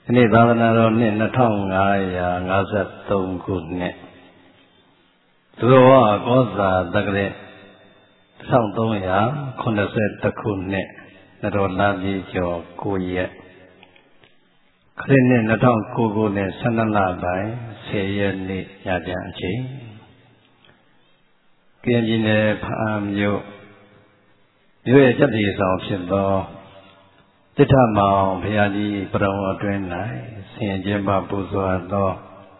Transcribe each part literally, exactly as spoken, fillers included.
နေ့သာသနာတော်နှစ်နှစ်ထောင်ငါးရာငါးဆယ်သုံးခုနှစ်သူတော်ဝကောဇာတက္ကရာတစ်ထောင်သုံးရာခုနှစ်ဆယ်တစ်ခုနှစ်နတော်လာပြေကျော်ကိုရက်ခရစ်နှစ်နှစ်ထောင်ကိုခုနှစ်ဆယ်နှစ်လပိုင်းဆယ်ရက်နေ့ညချမ်းအချိန်ကရင်ပြည်နယ်ဖားမြို့မြို့ရဲ့ကျက်တီဆောင်ဖြစ်သောတိထမောင်ဘုရားကြီးပရုံအတွင်း၌ဆင်ကျင်းပပူဇော်သော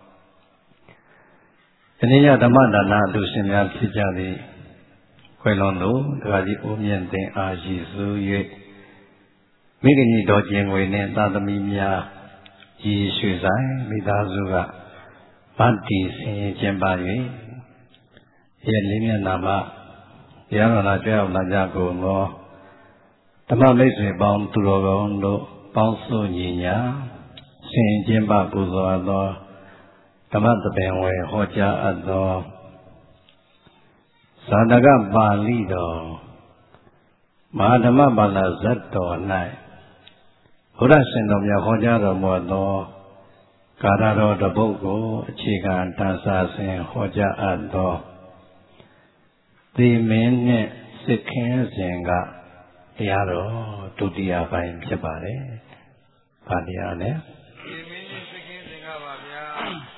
တနည်းဓမ္မဒါနလူရှင်များဖြစ်ကြသည်ခွေလွန်သူဒကာကြီးဦးမြင့်သိန်းအားရှိစု၍မိခင်ကြီးတော်ကျင်ငွေနှင့်သာသမီများရည်ရွှေဆိုင်မိသားစုကဗတ္တိဆင်ကျင်းပ၍ရဲ့လေးမျက်နှာမှာတရားတော်လာကြွရောက်လာကြကုန်သောဓမ္မမိတ်ဆွေပေါင်းသူတော်ကောင်းတို့ပေါင်းစုညီညာဆင်ကျင်းပပူဇော်သောဓမ္မသဘင်ဝေဟောကြားအပ်သောဇာတကပါဠိတော်မဟာဓမ္မပါဠိဇတ်တော်၌ဘုရားရှင်တော်မြတ်ဟောကြားတော်မူသောကာရတော်တပုဒ်ကိုအခြေခံတန်စာစဉ်ဟောကြားအပ်သောသေမင်းနှင့်စစ်ခင်းစဉ်ကတရားတော်ဒုတိယပိုင်းဖြစ်ပါတယ်။ဘာတရားလဲ။သေမင်းနှင့်စစ်ခင်းစဉ်ကပါဗျာ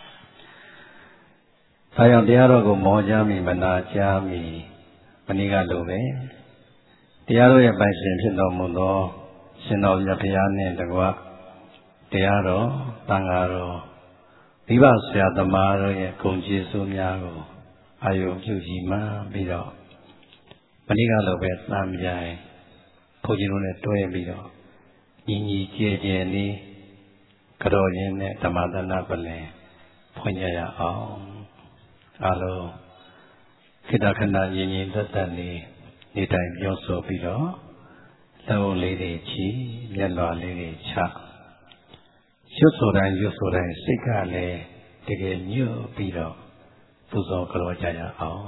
။ဒါကြောင့်တရားတော်ကိုမောကြားမိမနာကြားမိမနည်းကလိုပဲ။တရားတော်ရဲ့ပိုင်ရှင်ဖြစ်တော်မူသောရှင်တော်မြတ်ဘုရားနှင့်တကွတရားတော်သံဃာတော်မိဘဆရာသမားတို့ရဲ့ဂုဏ်ကျေးဇူးများကိုအာယုပြုကြည်မှပြီးတော့မနည်းကလိုပဲသံပြိုင်ဘုန်းကြီးတို့နဲ့တွဲပြီးတော့ညီညီကျဲကျဲလေးကြော်ရင်းနဲ့ဓမ္မသနာပလင်ဖွင့်ကြရအောင်အားလုံးခိတ္တခဏညီညီသက်သက်လေးနေတိုင်ပြောဆိုပြီးတော့လက်ဦးလေးတွေချီမျက်လွှာလေးတွေချရွတ်ဆိုတိုင်းရွတ်ဆိုတိုင်းစိတ်ကလည်းတကယ်ညွတ်ပြီးတော့ပူဇော်ကြော်ကြရအောင်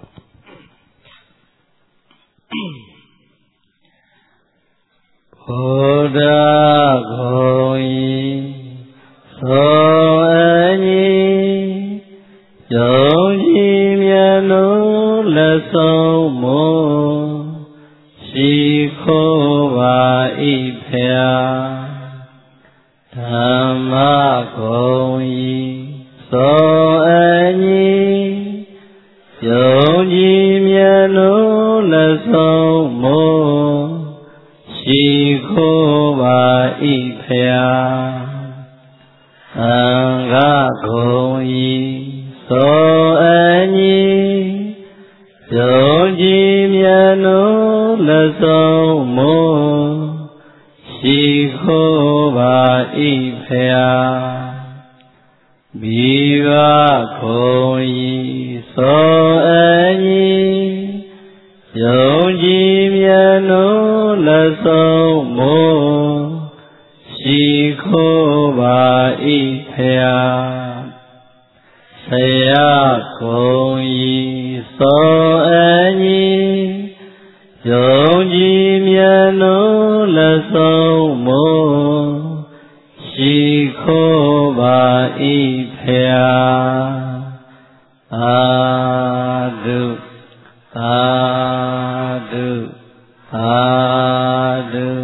ဘုရားကိုယ်သောအညီယုံကြည်မြတ်လို့လက်ဆုံးမောရှိခိုးပါ၏ဖျားဓမ္မကိုယ်သောအညီယုံကြည်မြတ်လို့လက်ဆုံးမောရှိခိုးပါ၏ဖျားသံဃာကိုယ်သောအညီယုံကြည်မြတ်လို့လက်ဆုံးမောရှိခိုးပါ၏ဖျားမိဘကိုယ်သောအညီယုံကြည်မြတ်လို့လက်ဆုံးမောရှိခိုးပါ၏ဖျားဆရာကိုယ်သောအညီယုံကြည်မြတ်လို့လက်ဆုံးမောရှိခိုးပါ၏ဖျားသာဓုသာဓုသာဓု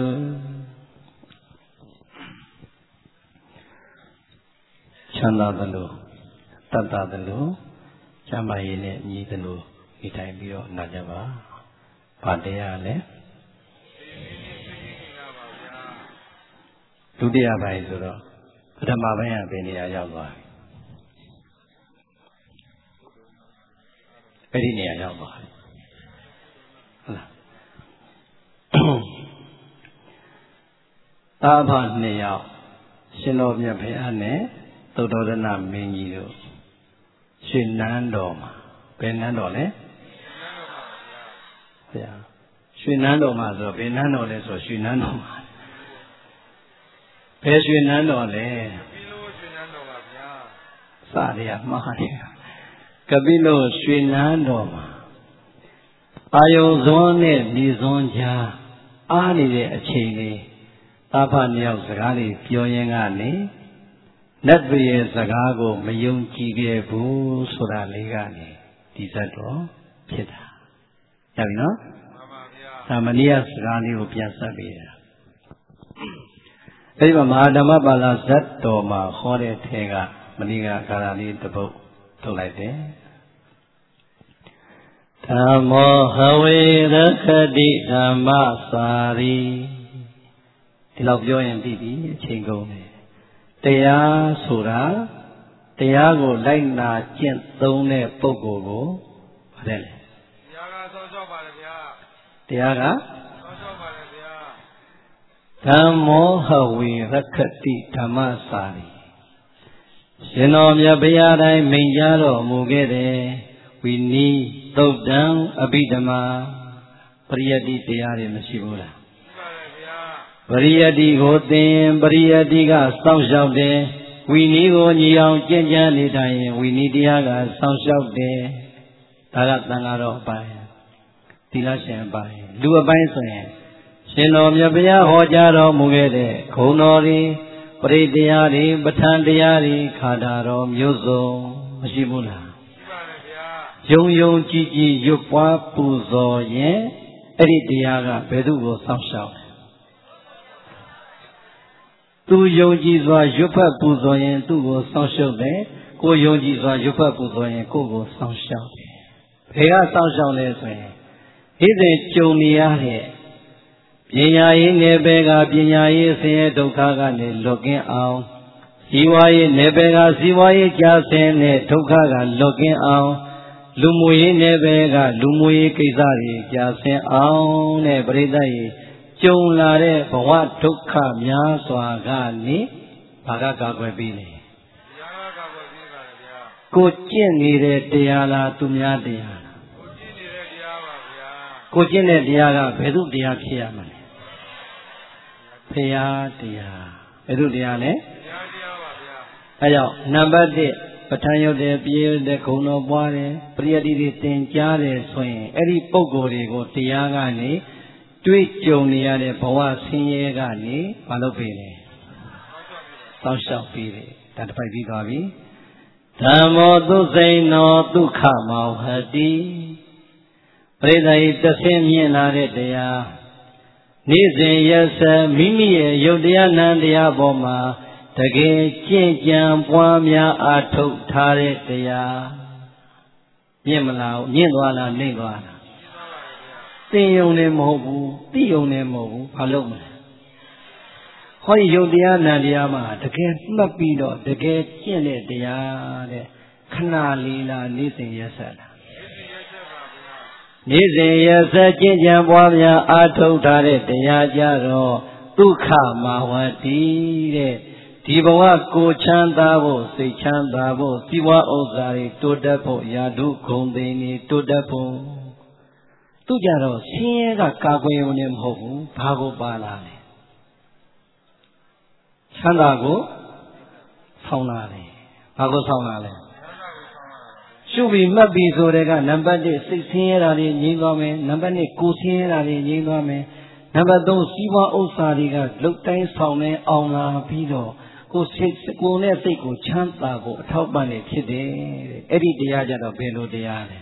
ချမ်းသာသလိုတတ်တာသလိုကျမ်းမာရေးနဲ့ညီသလိုဒီတိုင်းပြီးတော့နာကြပါဘာတရားလဲဒုတိယပိုင်းဆိုတော့ပထမပိုင်းကဘယ်နေရာရောက်သွားပြီအဲ့ဒီနေရာရောက်သွားပြီဟုတ်လားသာဖနှစ်ယောက်ရှင်တော်မြတ်ဘုရားနဲ့သုတ္တရဏမင်းကြီးတို့ရှင်နန်းတော်မှာဘယ်နန်းတော်လဲဘုရားရွှေနန်းတော်မှာဆိုဘယ်နန်းတော်လဲဆိုရွှေနန်းတော်မှာဘယ်ရွှေနန်းတော်လဲကပိလိုရွှေနန်းတော်ပါဗျာစရရမှားတယ်ကပိလိုရွှေနန်းတော်မှာအာယုံစွန်းနဲ့ညီစွန်းကြားအားနေတဲ့အချိန်လေးတာဖနှစ်ယောက်စကားလေးပြောရင်းကနေနတ်တွေရဲ့စကားကိုမယုံကြည်ခဲ့ဘူးဆိုတာလေးကနေဒီဇတ်တော်ဖြစ်တာရပြီနော်မှန်ပါဗျာဒါမနေ့ကစကားလေးကိုပြန်ဆက်ပေးတာအဲဒီမှာမဟာဓမ္မပါဠိဇတ်တော်မှာဟောတဲ့ထဲကမနေ့ကကာလလေးတစ်ပုဒ်ထုတ်လိုက်တယ်ဓမ္မောဟဝေရခတိဓမ္မစာရီဒီလောက်ပြောရင်ပြီးပြီအချိန်ကုန်တယ်တရားဆိုတာတရားကိုလိုက်နာကျင့်သုံးတဲ့ပုဂ္ဂိုလ်ကိုဘာလဲလဲတရားကဆောက်ရှောက်ပါလေဗျာတရားကဆောက်ရှောက်ပါလေဗျာဓမ္မောဟဝေရခတိဓမ္မစာရီရှင်တော်မြတ်ဘုရားတိုင်းမိန့်ကြားတော်မူခဲ့တယ်ဝိနီးသုတ်တံအဘိဓမ္မာပရိယတ္တိတရားတွေမရှိဘူးလားပရိယတ္တိကိုသင်ပရိယတ္တိကစောင့်ရှောက်တယ်ဝိနည်းကိုညီအောင်ကျင့်ကြံနေတိုင်းဝိနည်းတရားကစောင့်ရှောက်တယ်ဒါကသံဃာတော်အပိုင်းသီလရှင်အပိုင်းလူအပိုင်းဆိုရင်ရှင်တော်မြတ်ဘုရားဟောကြားတော်မူခဲ့တဲ့ဂုဏ်တော်တွေပရိတရားတွေပဋ္ဌာန်းတရားတွေခါတာတော်မျိုးစုံမရှိဘူးလားယုံယုံကြည်ကြည်ရွတ်ပွားပူဇော်ရင်အဲ့ဒီတရားကဘယ်သူကိုစောင့်ရှောက်သူယုံကြည်စွာရွတ်ဖတ်ပူဇော်ရင်သူ့ကိုစောင့်ရှောက်တယ်ကိုယုံကြည်စွာရွတ်ဖတ်ပူဇော်ရင်ကိုယ့်ကိုစောင့်ရှောက်တယ်ဘယ်ကစောင့်ရှောက်လဲဆိုရင်ဣသေကြုံနေရတဲ့ပညာရေးနယ်ပယ်ကပညာရေးဆင်းရဲဒုက္ခကနေလွတ်ကင်းအောင်ဇီဝရေးနယ်ပယ်ကဇီဝရေးကြာဆင်းတဲ့ဒုက္ခကလွတ်ကင်းအောင်လူမှုရေးနယ်ပယ်ကလူမှုရေးကိစ္စတွေကြာဆင်းအောင်တဲ့ပရိသတ်ကြီးကြုံလာတဲ့ဘဝဒုက္ခများစွာကနေဘာကကာကွယ်ပြီးလဲတရားကာကွယ်ပြီးပါဗျာကိုကျင့်နေတဲ့တရားလားသူများတရားလားကိုကျင့်နေတဲ့တရားပါဗျာကိုကျင့်တဲ့တရားကဘယ်သူတရားဖြစ်ရမလဲဘုရားတရားဘယ်သူတရားလဲဘုရားတရားပါဗျာအဲကြောင့်နံပါတ်တစ်ပဋ္ဌာန်းရုပ်တဲ့ပြေရတဲ့ဂုဏ်တော်ပွားတယ်ပရိယတ္တိတွေသင်ကြားတယ်ဆိုရင်အဲ့ဒီပုံကိုယ်တွေကိုတရားကနေတွေ့ကြုံနေရတဲ့ဘဝဆင်းရဲကနေမလုပ်ပေးလေစောင့်ရှောက်ပေးတယ်ဒါတစ်ပိုက်ပြီးသွားပြီဓမ္မောသုစိန်နောဒုက္ခမောဟတိပရိသေတဆင်းမြင်လာတဲ့တရားနေ့စဉ်ရက်ဆက်မိမိရဲ့ယုတ်တရားနံတရားပေါ်မှာတကယ်ကျင့်ကြံပွားများအားထုတ်ထားတဲ့တရားမြင်မလားမြင့်သွားလားနှိမ့်သွားလားသိယုံလည်းမဟုတ်ဘူးသိယုံလည်းမဟုတ်ဘူးဘာလို့မလဲဟောဒီယုတ်တရားနံတရားမှာတကယ်မှတ်ပြီးတော့တကယ်ကျင့်တဲ့တရားတဲ့ခဏလေးလားနေ့စဉ်ရက်ဆက်လားနေ့စဉ်ရက်ဆက်ကျင့်ကြံပွားများအားထုတ်ထားတဲ့တရားကြတော့ဒုက္ခမာဝတိတဲ့ဒီဘဝကိုချမ်းသာဖို့စိတ်ချမ်းသာဖို့စီးပွားဥစ္စာတွေတိုးတက်ဖို့ယာတုဂုံသိနေတိုးတက်ဖို့သူကြတော့ဆင်းရဲကကာကွယ်ရုံနဲ့မဟုတ်ဘူးဘာကိုပါလာလဲချမ်းသာကိုဆောင်းလာတယ်ဘာကိုဆောင်းလာလဲရှုပြီးမှတ်ပြီးဆိုတဲ့ကနံပါတ်တစ်စိတ်ဆင်းရဲတာတွေငြိမ်းသွားမယ်နံပါတ်နှစ်ကိုယ်ဆင်းရဲတာတွေငြိမ်းသွားမယ်နံပါတ်သုံးစီးပွားဥစ္စာတွေကလုတ်တိုင်းဆောင်နေအောင်လာပြီးတော့ကိုယ်စိတ်ကိုယ်နဲ့စိတ်ကိုချမ်းသာကိုအထောက်ပံ့နေဖြစ်တယ်တဲ့အဲ့ဒီတရားကြတော့ဘယ်လိုတရားလဲ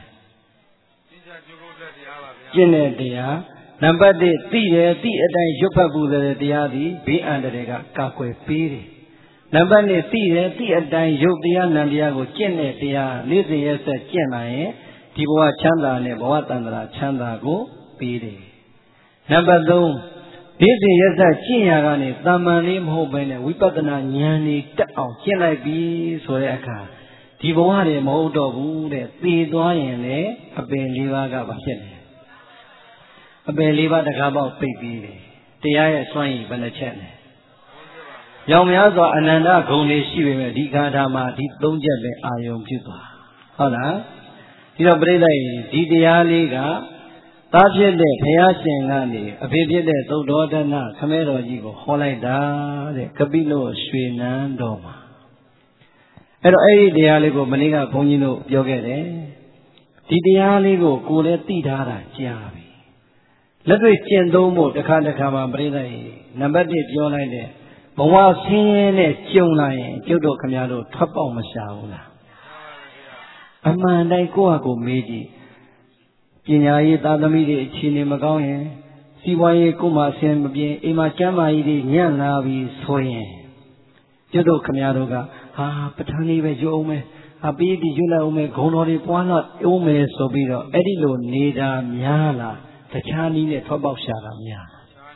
ကျင့်တဲ့တရားနံပါတ်တစ်သိတယ်သိအတိုင်းရွတ်ဖတ်ပူတဲ့တရားသည်ဘေးအန္တရာယ်ကကာကွယ်ပေးတယ်နံပါတ်နှစ်သိတယ်သိအတိုင်းရုပ်တရားနံတရားကိုကျင့်တဲ့တရားနေ့စဉ်ရက်ဆက်ကျင့်နိုင်ရင်ဒီဘဝချမ်းသာနဲ့ဘဝတန်ត្រာချမ်းသာကိုပေးတယ်နံပါတ်သုံးနေ့စဉ်ရက်ဆက်ကျင့်ရကနေတာမန်လေးမဟုတ်ဘဲနဲ့ဝိပဿနာဉာဏ်ကြီးတက်အောင်ကျင့်လိုက်ပြီဆိုတဲ့အခါဒီဘဝတွေမဟုတ်တော့ဘူးတဲ့သိသွားရင်လည်းအပင်လေးပါးကဘာဖြစ်လဲအပယ်လေးပါးတကားပေါက်ပိတ်ပြီးတယ်တရားရဲ့စွမ်းရည်ဘယ်နှချက်လဲရောင်များစွာအနန္တဂုဏ်တွေရှိပေမဲ့ဒီခါထားမှာဒီသုံးချက်ပဲအာယုံပြုသွားဟုတ်လားဒီတော့ပြိဿကြီးဒီတရားလေးကသားဖြစ်တဲ့ဘုရားရှင်ကနေအဖေဖြစ်တဲ့သုတ္တောဒနာခမဲတော်ကြီးကိုဟောလိုက်တာတဲ့ကပိလုရွှေနန်းတော်မှာအဲ့တော့အဲ့ဒီတရားလေးကိုမနေ့ကဘုန်းကြီးတို့ပြောခဲ့တယ်ဒီတရားလေးကိုကိုယ်လည်းသိထားတာကြားပြီလက်တွေ့ကျင့်သုံးဖို့တစ်ခါတစ်ခါမှပြိဿရေနံပါတ်တစ်ပြောလိုက်တဲ့ဘဝဆင်းရဲနဲ့ကြုံလာရင်ကျုပ်တို့ခမများတို့ထွက်ပေါက်မရှာဘူးလားအမှန်တိုင်းကိုယ့်ဟာကိုယ်မေးကြည့်ပညာရေးသာသမီတွေအခြေအနေမကောင်းရင်စီးပွားရေးကိုယ်မှအဆင်မပြေအိမ်မှာကျမ်းမာရေးတွေညံ့လာပြီးဆိုရင်ကျုပ်တို့ခမများတို့ကဟာပဋ္ဌာန်းလေးပဲယူအောင်မယ်အပိတိယူလိုက်အောင်မယ်ဂုံတော်တွေပွားလာအောင်မယ်ဆိုပြီးတော့အဲ့ဒီလိုနေတာများလားတခြားနည်းနဲ့ထွက်ပေါက်ရှာတာများ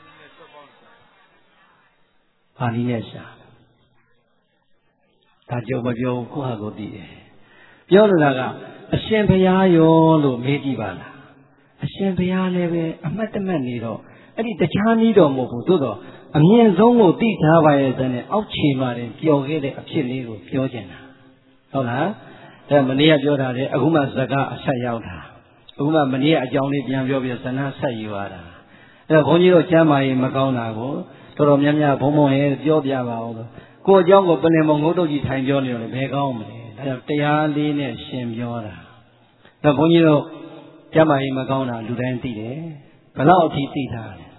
ဘာနည်းနဲ့ရှာဒါကြုံမပြောကိုယ့်ဟာကိုယ်သိတယ်ပြောလို့လားကအရှင်ဘုရားရောလို့မေးကြည့်ပါလားအရှင်ဘုရားလည်းပဲအမှတ်တမဲ့နေတော့အဲ့ဒီတခြားနည်းတော့မဟုတ်ဘူးသို့တော့အမြင့်ဆုံးကိုသိထားပါရဲ့တဲ့အောက်ခြေမှာတင်ပျော်ခဲ့တဲ့အဖြစ်လေးကိုပြောချင်တာဟုတ်လားဒါမနေ့ကပြောတာလေအခုမှဇကာအဆက်ရောက်တာအခုမှမနေ့ကအကြောင်းလေးပြန်ပြောပြီးဇနာဆက်ယူရတာအဲ့တော့ဘုန်းကြီးတို့ကျမ်းမာရေးမကောင်းတာကိုတော်တော်များများဘုံဘုံရဲ့ပြောပြပါဦးလို့ကိုယ်အကြောင်းကိုပလင်မငုတ်တုတ်ကြီးထိုင်ပြောနေတယ်ဘယ်ကောင်းမလဲဒါကြောင့်တရားလေးနဲ့ရှင်ပြောတာတော့ဘုန်းကြီးတို့ကျမ်းမာရေးမကောင်းတာလူတိုင်းသိတယ်ဘယ်လောက်အထိသိထားလဲ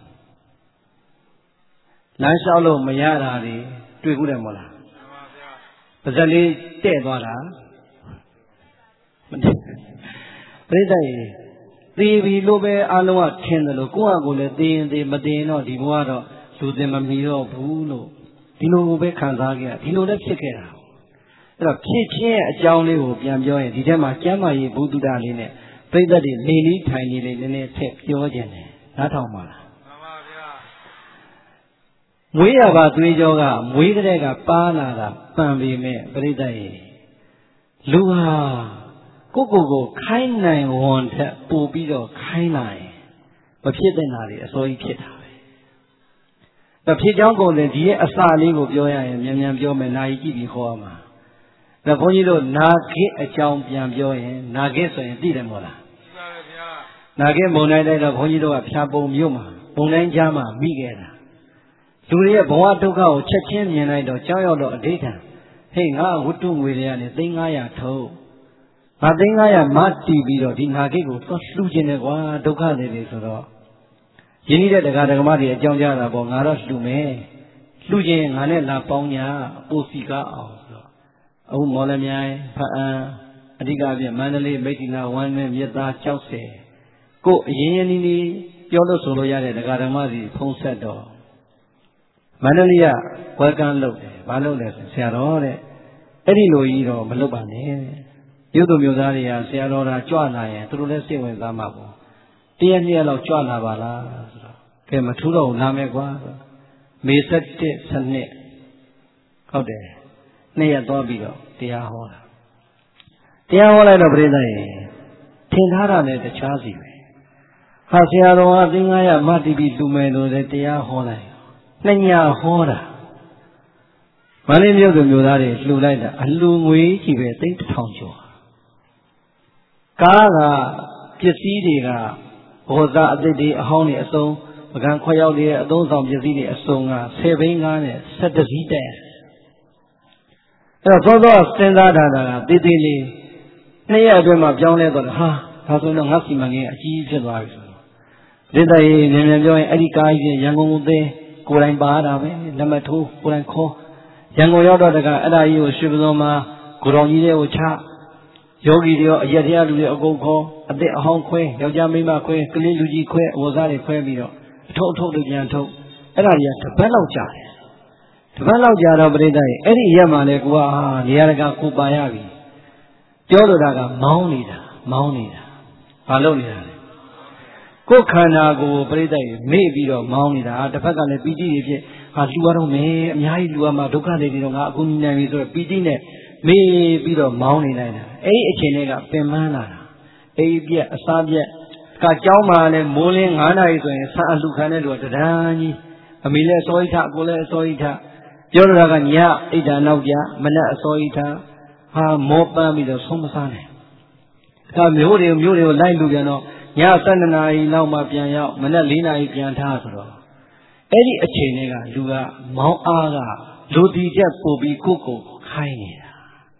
လမ်းလျှောက်လို့မရတာတွေတွေ့ဘူးတယ်မဟုတ်လားပါဇက်လေးတဲ့သွားတာမတည့်ပြိတ္တရေသေပြီလို့ပဲအလုံးကထင်တယ်လို့ကိုယ့်အကိုလည်းသေရင်သေမသေရင်တော့ဒီဘဝတော့လူသင်မမီတော့ဘူးလို့ဒီလိုပဲခံစားခဲ့ရဒီလိုလည်းဖြစ်ခဲ့တာအဲ့တော့ဖြစ်ချင်းရဲ့အကြောင်းလေးကိုပြန်ပြောရင်ဒီထဲမှာကျမ်းမာရေးဘုဒ္ဓတာလေးနဲ့ပြိတ္တတွေနေနည်းထိုင်နေလေးနည်းနည်းထည့်ပြောခြင်းတယ်နားထောင်ပါလားမှန်ပါဗျာမွေးရပါသွေးကြောကမွေးတဲ့ကပါလာတာပန်ပေမဲ့ပြိတ္တရေလူဟာကိုကိုကိုခိုင်းနိုင်ဝန်ထက်ပို့ပြီးတော့ခိုင်းနိုင်မဖြစ်တဲ့နာတွေအစိုးရဖြစ်တာပဲ။ဒါဖြစ်ကြောင်းကုန်တယ်ဒီရဲ့အစာလေးကိုပြောရရင်မြန်မြန်ပြောမယ်နာယီကြည့်ပြီးခေါ်ရမှာ။ဒါဘုန်းကြီးတို့နာခိအကြောင်းပြန်ပြောရင်နာခိဆိုရင်သိတယ်မို့လား။သိပါရဲ့ဗျာ။နာခိမုံတိုင်းတိုင်းတော့ဘုန်းကြီးတို့ကဖြာပုံမြို့မှာပုံတိုင်းကြားမှာမိခဲ့တာ။လူတွေရဲ့ဘဝဒုက္ခကိုချက်ချင်းမြင်လိုက်တော့ကြောက်ရောက်တော့အဋိဌံဟေးငါဝတ္ထုငွေတွေကနေသိန်း၅ရာထုတ်ငါသိန်း၅ရာမတီးပြီးတော့ဒီနာခိကိုသွားလှူခြင်းတယ်ကွာဒုက္ခတွေတွေဆိုတော့ယင်းနေတဲ့တရားဓမ္မတွေအကြောင်းကြားတာပေါ့ငါတော့လှူမယ်လှူခြင်းငါနဲ့လာပေါင်းညာပိုစီကားအောင်ဆိုတော့အခုမော်လမြိုင်ဖအံအဓိကအပြင်မန္တလေးမိတ္တိလာဝမ်းနဲ့မြစ်သားကြောက်စဲကိုအရင်ရင်နီးနီးပြောလို့ဆိုလို့ရတဲ့တရားဓမ္မတွေဖုံးဆက်တော့မန္တလေးကဝယ်ကန်းလုပ်တယ်ဘာလုပ်လဲဆိုဆရာတော်တဲ့အဲ့ဒီလိုကြီးတော့မလုပ်ပါနဲ့မြို့သူမြို့သားတွေကဆရာတော်ကကြွလာရင်သူတို့လည်းစိတ်ဝင်စားမှာပေါ့တရက်နှစ်ရက်လောက်ကြွလာပါလားဆိုတော့ကဲမထူးတော့လာမယ်ကွာမေဆက်တစ်စနစ်ဟုတ်တယ်နှစ်ရက်သွားပြီးတော့တရားဟောတာတရားဟောလိုက်တော့ပြိဿရေထင်ထားတာနဲ့တခြားစီပဲဟာဆရာတော်ကသင်္ဃာရမတိပိလူမယ်လို့လည်းတရားဟောလိုက်နှစ်ညဟောတာမန္တလေးမြို့သူမြို့သားတွေလှူလိုက်တာအလှူငွေကြီးပဲသိန်းတစ်ထောင်ကျော်ကားကပစ္စည်းတွေကဘောဇအသစ်တွေအဟောင်းတွေအစုံပကံခွက်ရောက်တွေအသုံးဆောင်ပစ္စည်းတွေအစုံကဆယ်ဘိန်းကားနဲ့ဆက်တစည်းတဲ့အဲ့တော့သောသောစဉ်းစားထားတာကတေးသေးလေးနှစ်ရက်အတွင်းမှာပြောင်းလဲသွားတယ်ဟာဒါဆိုရင်တော့ငါစီမံကိန်းအကြီးဖြစ်သွားပြီဆိုတော့ဒေသရေးမြန်မြန်ပြောရင်အဲ့ဒီကားကြီးရန်ကုန်ကိုသေးကိုယ်တိုင်ပါတာပဲလက်မထိုးကိုယ်တိုင်ခေါ်ရန်ကုန်ရောက်တော့တကအဲ့ဒါကြီးကိုရွှေပစုံမှာကိုတော်ကြီးတွေကိုချယောဂီတွေရောအရက်တရားလူတွေအကုန်ခေါ်အသက်အဟောင်းခွဲယောက်ျားမိန်းမခွဲကလေးလူကြီးခွဲအဝစားတွေခွဲပြီးတော့အထုပ်အထုပ်တွေပြန်ထုတ်အဲ့ဒါကြီးကတစ်ပတ်လောက်ကြာတယ်တစ်ပတ်လောက်ကြာတော့ပြိဿရဲ့အဲ့ဒီရက်မှာလေကိုကဟာနေရာတကာကိုပါရပြီပြောလို့တာကမောင်းနေတာမောင်းနေတာဘာလုပ်နေတာလဲကိုယ်ခန္ဓာကိုပြိဿရဲ့မေ့ပြီးတော့မောင်းနေတာတစ်ဖက်ကလည်းပီတိတွေဖြစ်ဟာလှူရတော့မယ်အများကြီးလှူရမှာဒုက္ခတွေတွေတော့ငါအကုန်ညီနိုင်ပြီဆိုတော့ပီတိနဲ့မေးပြီးတော့မောင်းနေလိုက်တာအဲ့ဒီအချိန်တွေကပင်ပန်းလာတာအိပ်ပြက်အစားပြက်ကကြောင်းမှလည်းမိုးလင်း၅နာရီဆိုရင်ဆာအလှခံတဲ့လူကတဒန်းကြီးအမေလည်းအစောကြီးထကိုလည်းအစောကြီးထပြောရတာကညအိတ်တာနောက်ကြမနဲ့အစောကြီးထဟာမောပန်းပြီးတော့ဆုံးမစားနိုင်ဒါမျိုးတွေမျိုးတွေကိုလိုက်လူပြန်တော့ည၁၂နာရီလောက်မှပြန်ရောက်မနဲ့၄နာရီပြန်ထားဆိုတော့အဲ့ဒီအချိန်တွေကလူကမောင်းအားကလူတီချက်ပို့ပြီးကိုယ့်ကိုယ်ခိုင်းနေတာ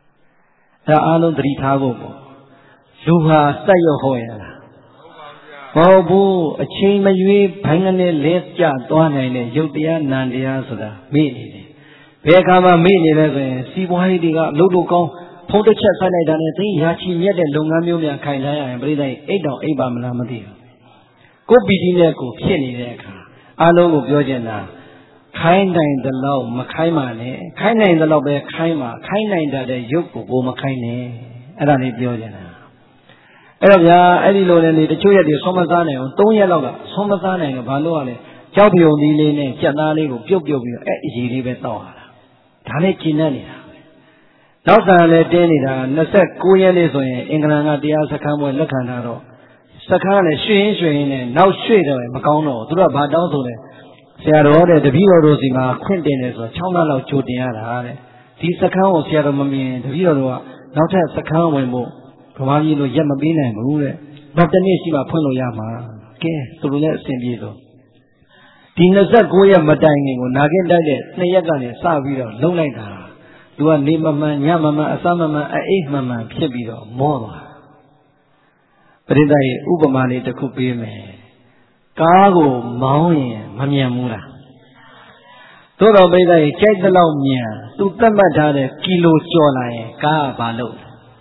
ဒါအားလုံးသတိထားဖို့ပေါ့လူဟာစက်ရွဟောရလားဟုတ်ပါဗျာဘောဘူးအချိန်မရွေးဘိုင်းကနေလဲကျသွားနိုင်တဲ့ရုပ်တရားနာမ်တရားဆိုတာမေ့နေတယ်ဘယ်အခါမှမေ့နေလဲဆိုရင်စီးပွားရေးတွေကလှုပ်လို့ကောင်းဖုံးတစ်ချက်ဆိုင်လိုက်တာနဲ့သိရာချီမြတ်တဲ့လုပ်ငန်းမျိုးများခိုင်ထားရရင်ပြိဿအိတ်တောင်အိတ်ပါမလားမသိဘူးကိုပီတိနဲ့ကိုဖြစ်နေတဲ့အခါအားလုံးကိုပြောချင်တာခိုင်းနိုင်တဲ့လောက်မခိုင်းပါနဲ့ခိုင်းနိုင်တဲ့လောက်ပဲခိုင်းပါခိုင်းနိုင်တဲ့ရုပ်ကိုကိုမခိုင်းနဲ့အဲ့ဒါလေးပြောချင်တာအဲ့တော့ဗျာအဲ့ဒီလိုနဲ့နေတချို့ရက်တွေဆွမ်းမစားနိုင်အောင်၃ရက်လောက်ကဆွမ်းမစားနိုင်တော့ဘာလို့ ရလဲကြောက်ပြုံသီးလေးနဲ့ကြက်သားလေးကိုပြုတ်ပြုတ်ပြီးတော့အဲ့အရည်လေးပဲတောက်ရတာဒါနဲ့ကျဉ်းနေတာနောက်ဆံလည်းတင်းနေတာ၂၉ရက်နေ့ဆိုရင်အင်္ဂလန်ကတရားစခန်းပွဲလက်ခံထားတော့စခန်းနဲ့ရွှေရင်ရွှေရင်နဲ့နောက်ရွှေ့တော့မကောင်းတော့သူတို့ကဘာတောင်းဆိုလဲဆရာတော်တဲ့တပည့်တော်တို့စီမှာခွင့်တင်တယ်ဆိုတော့၆လလောက်ကြိုတင်ရတာတဲ့ဒီစခန်းကိုဆရာတော်မမြင်တပည့်တော်တို့ကနောက်ထပ်စခန်းဝင်ဖို့ဗမာပြည်လိုရက်မပေးနိုင်ဘူးတဲ့နောက်တစ်နေ့ရှိမှဖွင့်လို့ရမှာကဲသူတို့လည်းအဆင်ပြေတော့ဒီ၂၉ရက်မတိုင်ခင်ကိုနာခင်တိုက်တဲ့နှစ်ရက်ကနေစပြီးတော့လုံလိုက်တာသူကနေမမှန်ညမမှန်အစမမှန်အိတ်မှန်မှန်ဖြစ်ပြီးတော့မောသွားပရိသတ်ရဲ့ဥပမာလေးတစ်ခုပေးမယ်ကားကိုမောင်းရင်မမြန်ဘူးလားသို့တော်ပရိသတ်ရဲ့ကြိုက်တဲ့လောက်မြန်သူသတ်မှတ်ထားတဲ့ကီလိုကျော်လာရင်ကားကဘာလုပ်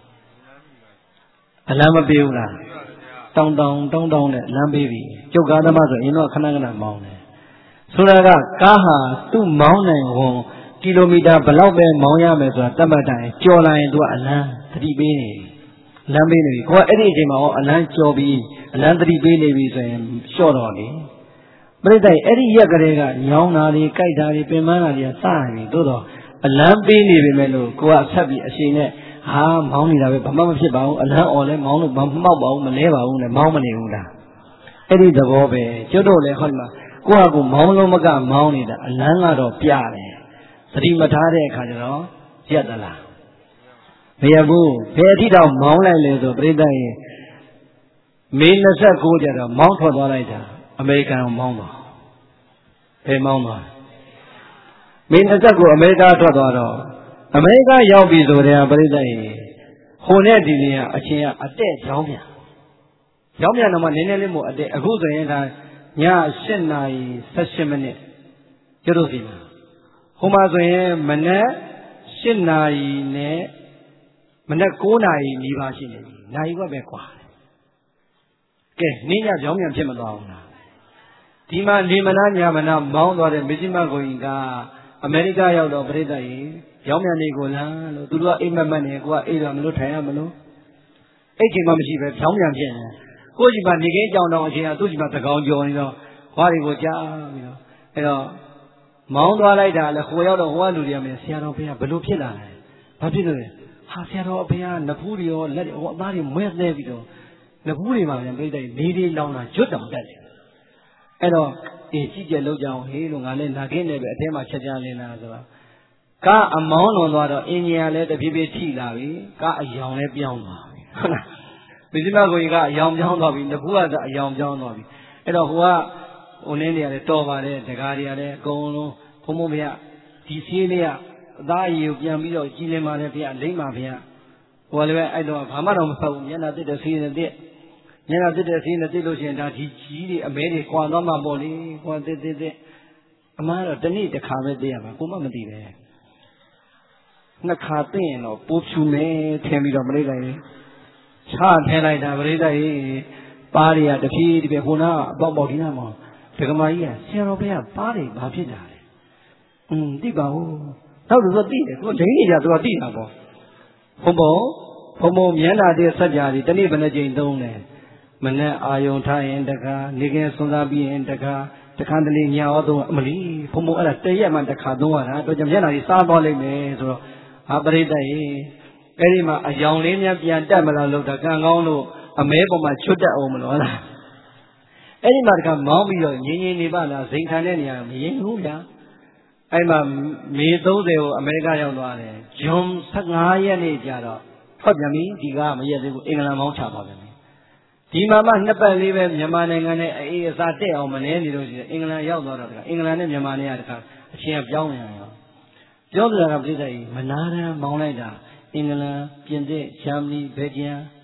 အလမ်းမပေးဘူးလားတောင်းတောင်းတောင်းတောင်းနဲ့လမ်းပေးပြီကျုပ်ကားသမားဆိုရင်တော့ခဏခဏမောင်းတယ်ဆိုတာကကားဟာသူ့မောင်းနိုင်ဝန်ကီလိုမီတာဘယ်လောက်ပဲမောင်းရမယ်ဆိုတာသတ်မှတ်တိုင်းကျော်လာရင်သူကအလမ်းသတိပေးနေလမ်းပေးနေပြီကိုကအဲ့ဒီအချိန်မှာဟောအလမ်းကျော်ပြီးအလမ်းသတိပေးနေပြီဆိုရင်လျှော့တော့လေပြိတ္တိုင်အဲ့ဒီရက်ကလေးကညောင်းတာတွေကြိုက်တာတွေပင်ပန်းတာတွေကစနေပြီသို့တော့အလမ်းပေးနေပြီမဲ့လို့ကိုကဆက်ပြီးအချိန်နဲ့ဟာမောင်းနေတာပဲဘာမှမဖြစ်ပါဘူးအလန်းအော်လဲမောင်းလို့မမောက်ပါဘူးမလဲပါဘူးနဲ့မောင်းမနေဘူးလားအဲ့ဒီသဘောပဲကျွတ်တော့လေဟောဒီမှာကိုယ့်ဟာကိုမောင်းလုံးမကမောင်းနေတာအလန်းကတော့ပြတယ်သတိမထားတဲ့အခါကျတော့ရက်သလားမရဘူးဘယ်အထိတောင်မောင်းလိုက်လဲဆိုပြိတ္တရဲ့မေ၂၉ကျတော့မောင်းထွက်သွားလိုက်တာအမေရိကန်ကိုမောင်းသွားဘယ်မောင်းသွားမေ၂၉အမေရိကထွက်သွားတော့အမေရိကရောက်ပြီဆိုတဲ့ပရိသတ်ရေဟိုနဲ့ဒီနေကအချင်းကအတက်ကြောင်းပြန်ကြောင်းပြန်တော့မှနည်းနည်းလေးမို့အတက်အခုဆိုရင်ဒါည၈နာရီ၁၈မိနစ်ကျတော့စီမှာဟိုမှာဆိုရင်မနက်၈နာရီနဲ့မနက်၉နာရီနီးပါးရှိနေပြီနာရီကပဲကွာကဲနေ့ညကြောင်းပြန်ဖြစ်မသွားဘူးလားဒီမှာနေမနာညမနာမောင်းသွားတဲ့မဇ္ဈိမကိုကြီးကအမေရိကရောက်တော့ပရိသတ်ရေရောင်းမြန်နေကိုလားလို့သူတို့ကအိမ်မက်မက်နေကိုကအိမ်တော်မလို့ထိုင်ရမလို့အိတ်ချိန်မှမရှိပဲဖြောင်းပြန်ဖြစ်နေကိုကြီးမှနေခင်းကြောင်တောင်အချိန်ကသူ့ကြီးမှသကောင်ကြော်နေတော့ဟွာတွေကိုကြားပြီးတော့အဲ့တော့မောင်းသွားလိုက်တာလေဟိုရောက်တော့ဟိုကလူတွေကမယ်ဆရာတော်ဘုရားဘလို့ဖြစ်လာလဲဘာဖြစ်လို့လဲဟာဆရာတော်ဘုရားနဖူးတွေရောလက်ဟိုအသားတွေမွဲသေးပြီးတော့နဖူးတွေမှာပြန်ပြိတ္တိလေးလေးလောင်းတာကျွတ်တောင်တက်တယ်အဲ့တော့အေးကြည့်ကြလို့ကြောင်ဟေးလို့ငါလည်းနာခင်းနေပဲအထဲမှာချက်ချလင်းလာဆိုတော့ကားအမောင်းလွန်သွားတော့အင်ဂျင်ကလည်းတဖြည်းဖြည်းထိလာပြီကားအယောင်လည်းပြောင်းသွားပြီဟုတ်လားမဇ္ဈိမကိုကြီးကအယောင်ပြောင်းသွားပြီနဖူးကအယောင်ပြောင်းသွားပြီအဲ့တော့ဟိုကဟိုလင်းတွေကလည်းတော်ပါတယ်တကားတွေကလည်းအကုန်လုံးဘုံဘုံဖေဒီဆေးလေးကအသားအရည်ကိုပြန်ပြီးတော့ကြီးလင်းပါတယ်ဖေလိမ့်ပါဖေဟိုကလည်းပဲအဲ့တော့ဘာမှတော့မဖတ်ဘူးမျက်နှာတစ်တဲ့ဆေးနဲ့တစ်မျက်နှာတစ်တဲ့ဆေးနဲ့တစ်လို့ရှိရင်ဒါဒီကြီးတွေအမဲတွေကွာသွားမှာပေါ့လေကွာတစ်တစ်တစ်အမှန်တော့တနေ့တစ်ခါပဲသိရမှာကိုမှမသိပဲနှစ်ခါသိရင်တော့ပိုးဖြူနေထင်ပြီးတော့မလေးတိုင်းချထဲလိုက်တာပရိသတ်ကြီးပါးတွေကတဖြည်းတဖြည်းဟိုနာအပေါက်ပေါက်ဒီနာမှာဒကမာကြီးကဆရာတော်ဘုရားပါးတွေဘာဖြစ်တာလဲอืมသိပါဘူးနောက်တော့သိတယ်သူကဒိန်းနေကြသူကသိတာပေါ့ဘုံဘုံဘုံဘုံမျက်နှာတည်းစัจ जा တွေတနေ့ဘယ်နှကြိမ်သုံးလဲမနဲ့အာယုံထားရင်တခါနေကင်းစွန်စားပြီးရင်တခါတခါတလေညာအောင်သုံးအမလီဘုံဘုံအဲ့ဒါတရက်မှတခါသုံးရတာတော့မျက်နှာကြီးစားသွားလိမ့်မယ်ဆိုတော့ဟာပရိသတ်ကြီးအဲ့ဒီမှာအယောင်လေးများပြန်တက်မလားလို့တကံကောင်းလို့အမဲပေါ်မှာချွတ်တက်အောင်မလို့လားအဲ့ဒီမှာတခါမောင်းပြီးတော့ငင်းငင်းနေပါလားဇိမ်ခံတဲ့နေရာမရင်ဘူးဗျာအဲ့မှာမေသုံးဆယ်ကိုအမေရိကရောက်သွားတယ်ဂျွန်၁၅ရက်နေ့ကျတော့ထွက်ပြန်ပြီဒီကမရက်သေးဘူးအင်္ဂလန်မောင်းချပါပြန်ပြီဒီမှာမှနှစ်ပတ်လေးပဲမြန်မာနိုင်ငံနဲ့အေးအစားတက်အောင်မနေနေလို့ရှိရင်အင်္ဂလန်ရောက်သွားတော့တခါအင်္ဂလန်နဲ့မြန်မာနဲ့တခါအချင်းပြောင်းနေရောပြောပြတာကပြိတ္တိမနာတမ်းမောင်းလိုက်တာအင်္ဂလန်ပြင်သစ်ဂျာမနီဘယ်လ်ဂျီယံ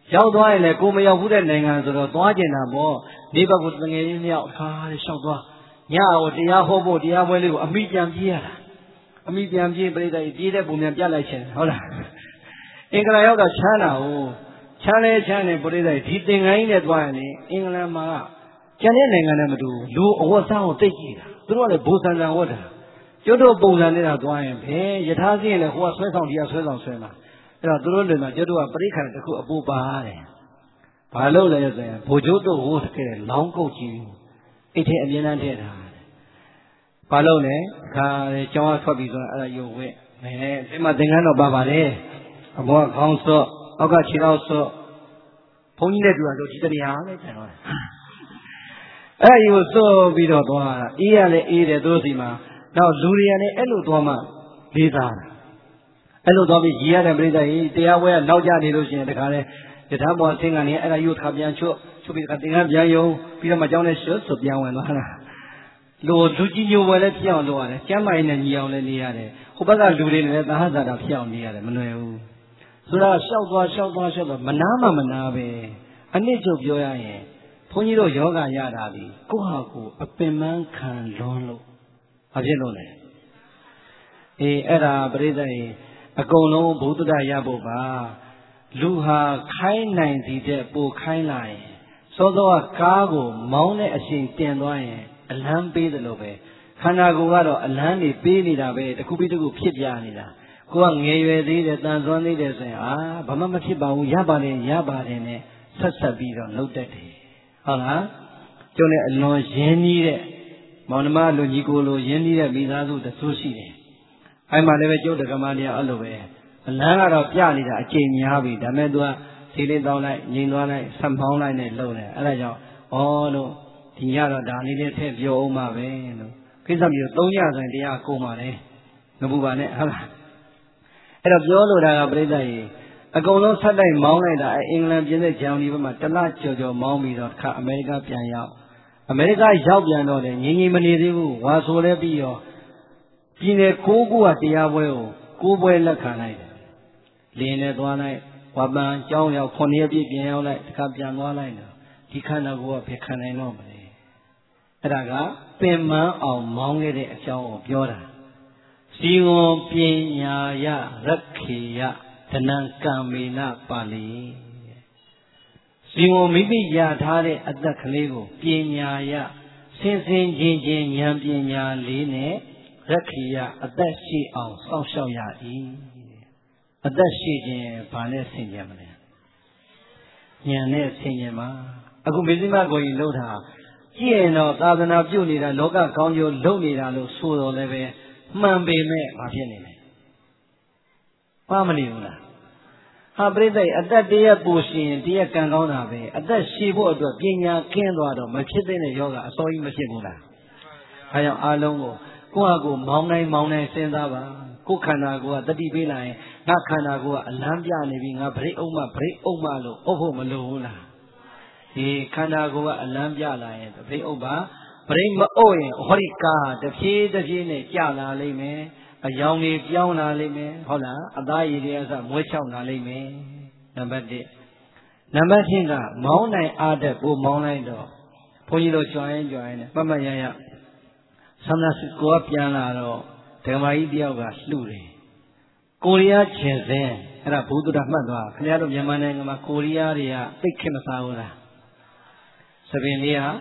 ရောက်သွားရင်လည်းကိုမရောက်ဘူးတဲ့နိုင်ငံဆိုတော့သွားကျင်တာပေါ့နေဘက်ကိုတငယ်ချင်းမြောက်ခါတဲ့လျှောက်သွားညကိုတရားဟောဖို့တရားပွဲလေးကိုအမိပြန်ပြေးရတာအမိပြန်ပြေးပြိတ္တိပြေးတဲ့ပုံပြန်ပြလိုက်ချင်ဟုတ်လားအင်္ဂလန်ရောက်တော့ချမ်းသာဟုတ်ချမ်းလဲချမ်းနေပြိတ္တိဒီသင်္ကန်းကြီးနဲ့သွားရင်လေအင်္ဂလန်မှာကျန်တဲ့နိုင်ငံနဲ့မတူလူအဝတ်စားကိုတိတ်ကြည့်တာသူတို့ကလည်းဘူဆန်ဆန်ဝတ်တာကျွတ်တို့ပုံစံနဲ့တော့သွားရင်ဘယ်ယထာစင်းရင်လည်းဟိုကဆွဲဆောင်ဒီကဆွဲဆောင်ဆွဲမှာအဲ့တော့သူတို့လည်းကျွတ်တို့ကပြိခါတစ်ခုအပူပါတယ်ဘာလို့လဲဆိုရင်ဘိုလ်ချုပ်တို့ဟိုတကယ်လောင်းကုတ်ကြီးအိတ်ထဲအမြဲတမ်းထည့်တာဘာလို့လဲခါကျောင်းကထွက်ပြီးဆိုတော့အဲ့ဒါရုပ်ဝဲမဲဒီမှာသင်္ကန်းတော့ပါပါတယ်အဘောကခေါင်းစော့အောက်ကခြေထောက်စော့ဘုန်းကြီးနဲ့တူတာဆိုဒီတရားပဲကျန်တော့အဲ့ဒီကိုစော့ပြီးတော့သွားတာအေးရလဲအေးတယ်သူတို့စီမှာနောက်လူတွေကလည်းအဲ့လိုသွားမှလေးစားတာအဲ့လိုသွားပြီးရည်ရတဲ့ပြိဿကြီးတရားဝဲကနောက်ကျနေလို့ရှိရင်တခါလဲယထာဘောဆင်းကနေအဲ့ဒါယူခါပြန်ချွတ်ချွတ်ပြီးတခါသင်္ကန်းပြန်ယုံပြီးတော့မှကျောင်းနဲ့ရွှတ်ဆိုပြန်ဝင်သွားတာလူလူကြီးညိုဝဲလည်းဖြစ်အောင်လုပ်ရတယ်ကျမ်းမာရေးနဲ့ညီအောင်လည်းနေရတယ်ဟိုဘက်ကလူတွေလည်းသဟဇာတာဖြစ်အောင်နေရတယ်မလွယ်ဘူးဆိုတော့ရှောက်သွားရှောက်သွားရှောက်သွားမနာမှမနာပဲအနည်းချုပ်ပြောရရင်ဘုန်းကြီးတို့ယောဂရတာဒီကိုယ့်ဟာကိုယ်အပင်ပန်းခံလွန်းလို့ဘာဖြစ်လို့လဲအေးအဲ့ဒါပြိဿရေအကုန်လုံးဘုဒ္ဓရဖို့ပါလူဟာခိုင်းနိုင်သည်တဲ့ပိုခိုင်းလာရင်စောစောကကားကိုမောင်းတဲ့အချိန်တင်သွားရင်အလန်းပေးတယ်လို့ပဲခန္ဓာကိုယ်ကတော့အလန်းနေပေးနေတာပဲတစ်ခုပြီးတစ်ခုဖြစ်ပြနေတာကိုကငယ်ရွယ်သေးတယ်တန်ဆွမ်းသေးတယ်ဆိုရင်အာဘာမှမဖြစ်ပါဘူးရပါတယ်ရပါတယ်နဲ့ဆက်ဆက်ပြီးတော့လှုပ်တတ်တယ်ဟုတ်လားကျုံနဲ့အလွန်ရင်းနှီးတဲ့မောင်နှမလူကြီးကိုလိုရင်းနှီးတဲ့မိသားစုတဆိုးရှိတယ်အဲ့မှာလည်းပဲကျုပ်တက္ကမတရားအဲ့လိုပဲအလန်းကတော့ပြနေတာအကျင့်များပြီဒါမဲ့သူကစီလေးတောင်းလိုက်ငြိမ်သွားလိုက်ဆက်မောင်းလိုက်နဲ့လှုပ်တယ်အဲ့ဒါကြောင့်ဩလို့ဒီညတော့ဒါလေးလေးထည့်ပြောအောင်ပါပဲလို့ကိစ္စမျိုးသုံးရဆိုင်တရားကုန်ပါလေမပူပါနဲ့ဟုတ်လားအဲ့တော့ပြောလို့တာကပြိဿကြီးအကုန်လုံးဆက်တိုက်မောင်းလိုက်တာအင်္ဂလန်ပြင်သစ်ဂျာမနီဘက်မှာတလကျော်ကျော်မောင်းပြီးတော့ခါအမေရိကပြန်ရောက်အမေရိကရောက်ပြန်တော့လေငြိမ်ငြိမ်မနေသေးဘူးဝါဆိုလဲပြီးရောပြည်နယ်ကိုးခုကတရားပွဲကိုကိုးပွဲလက်ခံလိုက်တယ်လင်းနဲ့သွားလိုက်ဝါပန်ကျောင်းရောက်ခုနှစ်ရက်ပြည့်ပြန်ရောက်လိုက်တခါပြန်သွားလိုက်တော့ဒီခန္ဓာကိုယ်ကဘယ်ခံနိုင်တော့မလဲအဲ့ဒါကပင်မအောင်မောင်းခဲ့တဲ့အကြောင်းကိုပြောတာစီဝံပညာယရခေယဒနံကံမေနပါဠိစီဝံမိမိရထားတဲ့အသက်ကလေးကိုပညာယစင်စင်ချင်းချင်းဉာဏ်ပညာလေးနဲ့ရခေယအသက်ရှိအောင်စောင့်ရှောက်ရ၏အသက်ရှိခြင်းဘာနဲ့ဆင်ခြင်မလဲဉာဏ်နဲ့ဆင်ခြင်မှာအခုမေဇိမကိုကြီးလှုပ်တာကြည့်ရင်တော့သာသနာပြုနေတာလောကကောင်းကျိုးလုပ်နေတာလို့ဆိုတော်လည်းပဲမှန်ပေမဲ့ဘာဖြစ်နေလဲပါမနေဘူးလားဟာပြိဿအသက်တရက်ပူရှင်တရက်ကံကောင်းတာပဲအသက်ရှည်ဖို့အတွက်ပညာခင်းသွားတော့မဖြစ်တဲ့ယောဂအစောကြီးမဖြစ်ဘူးလားအဲကြောင့်အားလုံးကိုကိုယ့်ဟာကိုယ်မောင်းတိုင်းမောင်းတိုင်းစဉ်းစားပါကိုယ်ခန္ဓာကိုယ်ကတတိပေးလာရင်ငါခန္ဓာကိုယ်ကအလန်းပြနေပြီငါဗရိတ်အုံမဗရိတ်အုံမလို့အုပ်ဖို့မလိုဘူးလားဒီခန္ဓာကိုယ်ကအလန်းပြလာရင်ဗရိတ်အုပ်ပါဗရိတ်မအုပ်ရင်ဟောဒီကားတဖြည်းတဖြည်းနဲ့ကြာလာလိမ့်မယ်အယောင်တွေပြောင်းလာလိမ့်မယ်ဟုတ်လားအသားရည်တွေအစမွေးချောက်လာလိမ့်မယ်နံပါတ်တစ်နံပါတ်နှစ်ကမောင်းနိုင်အားတဲ့ကိုမောင်းလိုက်တော့ဘုန်းကြီးတို့ကြွရင်ကြွရင်နဲ့ပတ်မှတ်ရရဆန္ဒစုကိုကပြန်လာတော့ဓမ္မကြီးတယောက်ကလှူတယ်ကိုရီးယားခြေစင်းအဲ့ဒါဘုဒ္ဓမှတ်သွားခင်ဗျားတို့မြန်မာနိုင်ငံမှာကိုရီးယားတွေကသိခက်မစားဘူးလားသပင်လေးဟာ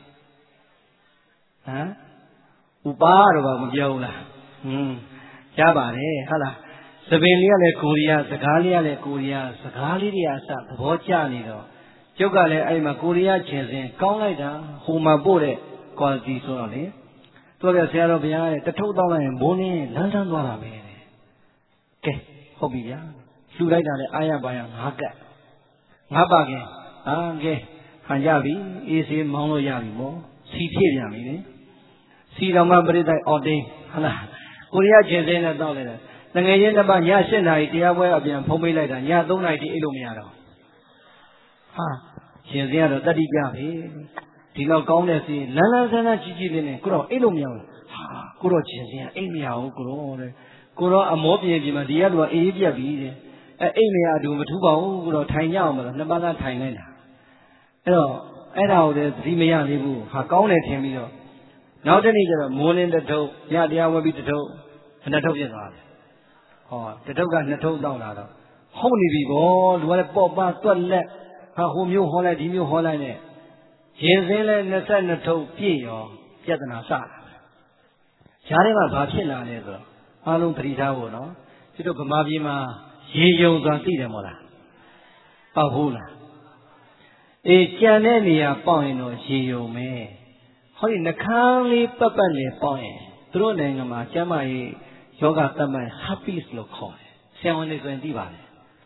ဟမ်ဥပါတော့ဘာမပြောဘူးလားဟွန်းရပါတယ်ဟုတ်လားသပင်လေးကလည်းကိုရီးယားစကားလေးကလည်းကိုရီးယားစကားလေးတွေအစသဘောကျနေတော့ကျုပ်ကလည်းအဲ့မှာကိုရီးယားခြေစင်းကောင်းလိုက်တာဟိုမှာပို့တဲ့ quality ဆိုတော့လေသူကဆရာတော်ဘုရားရဲ့တထုပ်တောင်းလိုက်ရင်ဘိုးနေလန်းတန်းသွားတာပဲတဲ့ကဲဟုတ်ပြီဗျာလှူလိုက်တာလည်းအားရပါရငါးကက်ငါးပါခင်အာကဲခံကြပြီအေးစေးမောင်းလို့ရပြီမို့စီဖြည့်ပြန်ပြီလေစီတော်မှပြိတ္တိုင်အော်တင်းဟုတ်လားကိုရီးယားခြေစင်းနဲ့တောက်လိုက်တယ်ငွေချင်းတစ်ပတ်ည၈နာရီတရားပွဲအပြန်ဖုံးပေးလိုက်တာည၃နာရီတိအိတ်လို့မရတော့ဟာရှင်စင်းကတော့တတိပြပြီဒီလောက်ကောင်းတဲ့စီလန်းလန်းဆန်းဆန်းကြီးကြီးလေးနဲ့ကိုတော့အိတ်လို့မရဘူးဟာကိုတော့ရှင်စင်းကအိတ်မရဘူးကိုတော့တဲ့ကိုတော့အမောပြေပြေမှာဒီကလူကအေးပြက်ပြီတဲ့အဲအိမ်နေရအတူမထူးပါဘူးတော့ထိုင်ကြအောင်မလို့နှစ်ပါးသားထိုင်လိုက်တာအဲ့တော့အဲ့ဒါကိုလည်းသတိမရသေးဘူးဟာကောင်းတယ်ထင်ပြီးတော့နောက်တစ်နေ့ကျတော့မိုးလင်းတစ်ထုပ်ညတရားဝဲပြီးတစ်ထုပ်နှစ်ထုပ်ဖြစ်သွားတယ်ဟောတစ်ထုပ်ကနှစ်ထုပ်တောက်လာတော့ဟုတ်နေပြီဗောလူကလည်းပေါ့ပါတွက်လက်ဟာဟိုမျိုးဟောလိုက်ဒီမျိုးဟောလိုက်နဲ့ရင်စင်းလဲနှစ်ဆက်နှစ်ထုပ်ပြည့်ရောပြဿနာစတာဈာထဲမှာဘာဖြစ်လာလဲဆိုတော့အားလုံးသတိထားဖို့နော်ဒီတော့ဗမာပြည်မှာရေယုံဆိုတာသိတယ်မို့လားပေါက်ဟုတ်လားအေးကြံတဲ့နေရာပေါက်ရင်တော့ရေယုံမယ်ဟောဒီနှခမ်းလေးပတ်ပတ်လေးပေါက်ရင်သူတို့နိုင်ငံမှာကျမ်းမာရေးယောဂသတ်မှတ် herpes လို့ခေါ်တယ်ဆရာဝန်တွေဆိုရင်သိပါတယ်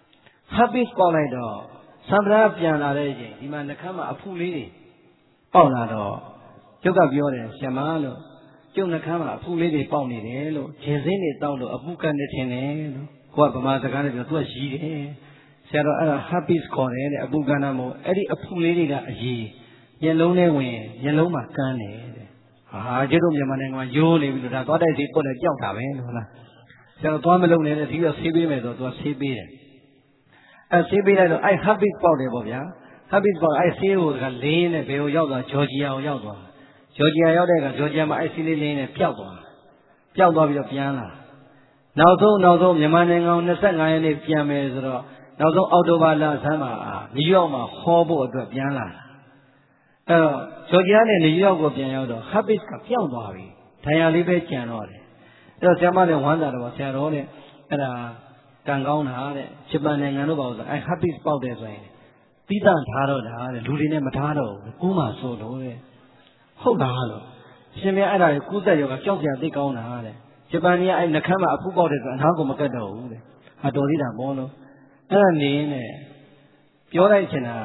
herpes ပေါက်လိုက်တော့သံသရာပြန်လာတဲ့အချိန်ဒီမှာနှခမ်းမှာအဖုလေးတွေပေါက်လာတော့ကျုပ်ကပြောတယ်ဆရာမလို့ကျုပ်နှခမ်းမှာအဖုလေးတွေပေါက်နေတယ်လို့ဂျင်းစင်းတွေတောက်လို့အဖုကနဲ့ထင်တယ်လို့ကိုကဗမာစကားနဲ့ပြောသူကရီးတယ်ဆရာတော်အဲ့ဒါ herpes ခေါ်တယ်တဲ့အပူကန္နာမို့အဲ့ဒီအဖုလေးတွေကအရေးမျက်လုံးထဲဝင်မျက်လုံးမှာကန်းတယ်တဲ့ဟာကျတို့မြန်မာနိုင်ငံမှာယိုးနေပြီလို့ဒါသွားတိုက်စီပုတ်လည်းကြောက်တာပဲလို့ဟုတ်လားဆရာတော်သွားမလုံးနဲ့ဒီတော့ဆေးပေးမယ်ဆိုတော့သူကဆေးပေးတယ်အဲဆေးပေးလိုက်တော့အဲ့ herpes ပေါက်တယ်ပေါ့ဗျာ herpes ပေါက်အဲ့ဆေးကိုကလင်းနဲ့ဘယ်ကိုရောက်သွားဂျော်ဂျီယာကိုရောက်သွားဂျော်ဂျီယာရောက်တဲ့အခါဂျော်ဂျီယာမှာအဲ့ဆေးလေးလင်းနဲ့ပျောက်သွားပျောက်သွားပြီးတော့ပြန်လာနောက်ဆုံးနောက်ဆုံးမြန်မာနိုင်ငံကိုနှစ်၅ရက်နေ့ပြန်မယ်ဆိုတော့နောက်ဆုံးအောက်တိုဘာလဆန်းမှာနယူးယောက်မှာဟောဖို့အတွက်ပြန်လာတာအဲတော့ဂျော်ဂျီယာနဲ့နယူးယောက်ကိုပြန်ရောက်တော့ herpes ကပျောက်သွားပြီဒဏ်ရာလေးပဲကျန်တော့တယ်အဲတော့ဆရာမလည်းဝမ်းသာတော့ဆရာတော်တဲ့အဲ့ဒါကံကောင်းတာတဲ့ဂျပန်နိုင်ငံတို့ပါဆိုအဲ herpes ပေါက်တယ်ဆိုရင်သီးသန့်ထားတော့တာတဲ့လူတွေနဲ့မထားတော့ဘူးကူးမှဆိုလို့တဲ့ဟုတ်လားလို့ရှင်မအဲ့ဒါကိုကူးသက်ရောကကြောက်ကြသိကောင်းတာတဲ့ဂျပန်ကြီးအဲ့နှခမ်းမှာအဖူးပေါက်တယ်ဆိုအနာကိုမကတ်တော့ဘူးတဲ့ဟာတော်သေးတာပေါ့လို့အဲ့ဒါနေနဲ့ပြောလိုက်ချင်တာ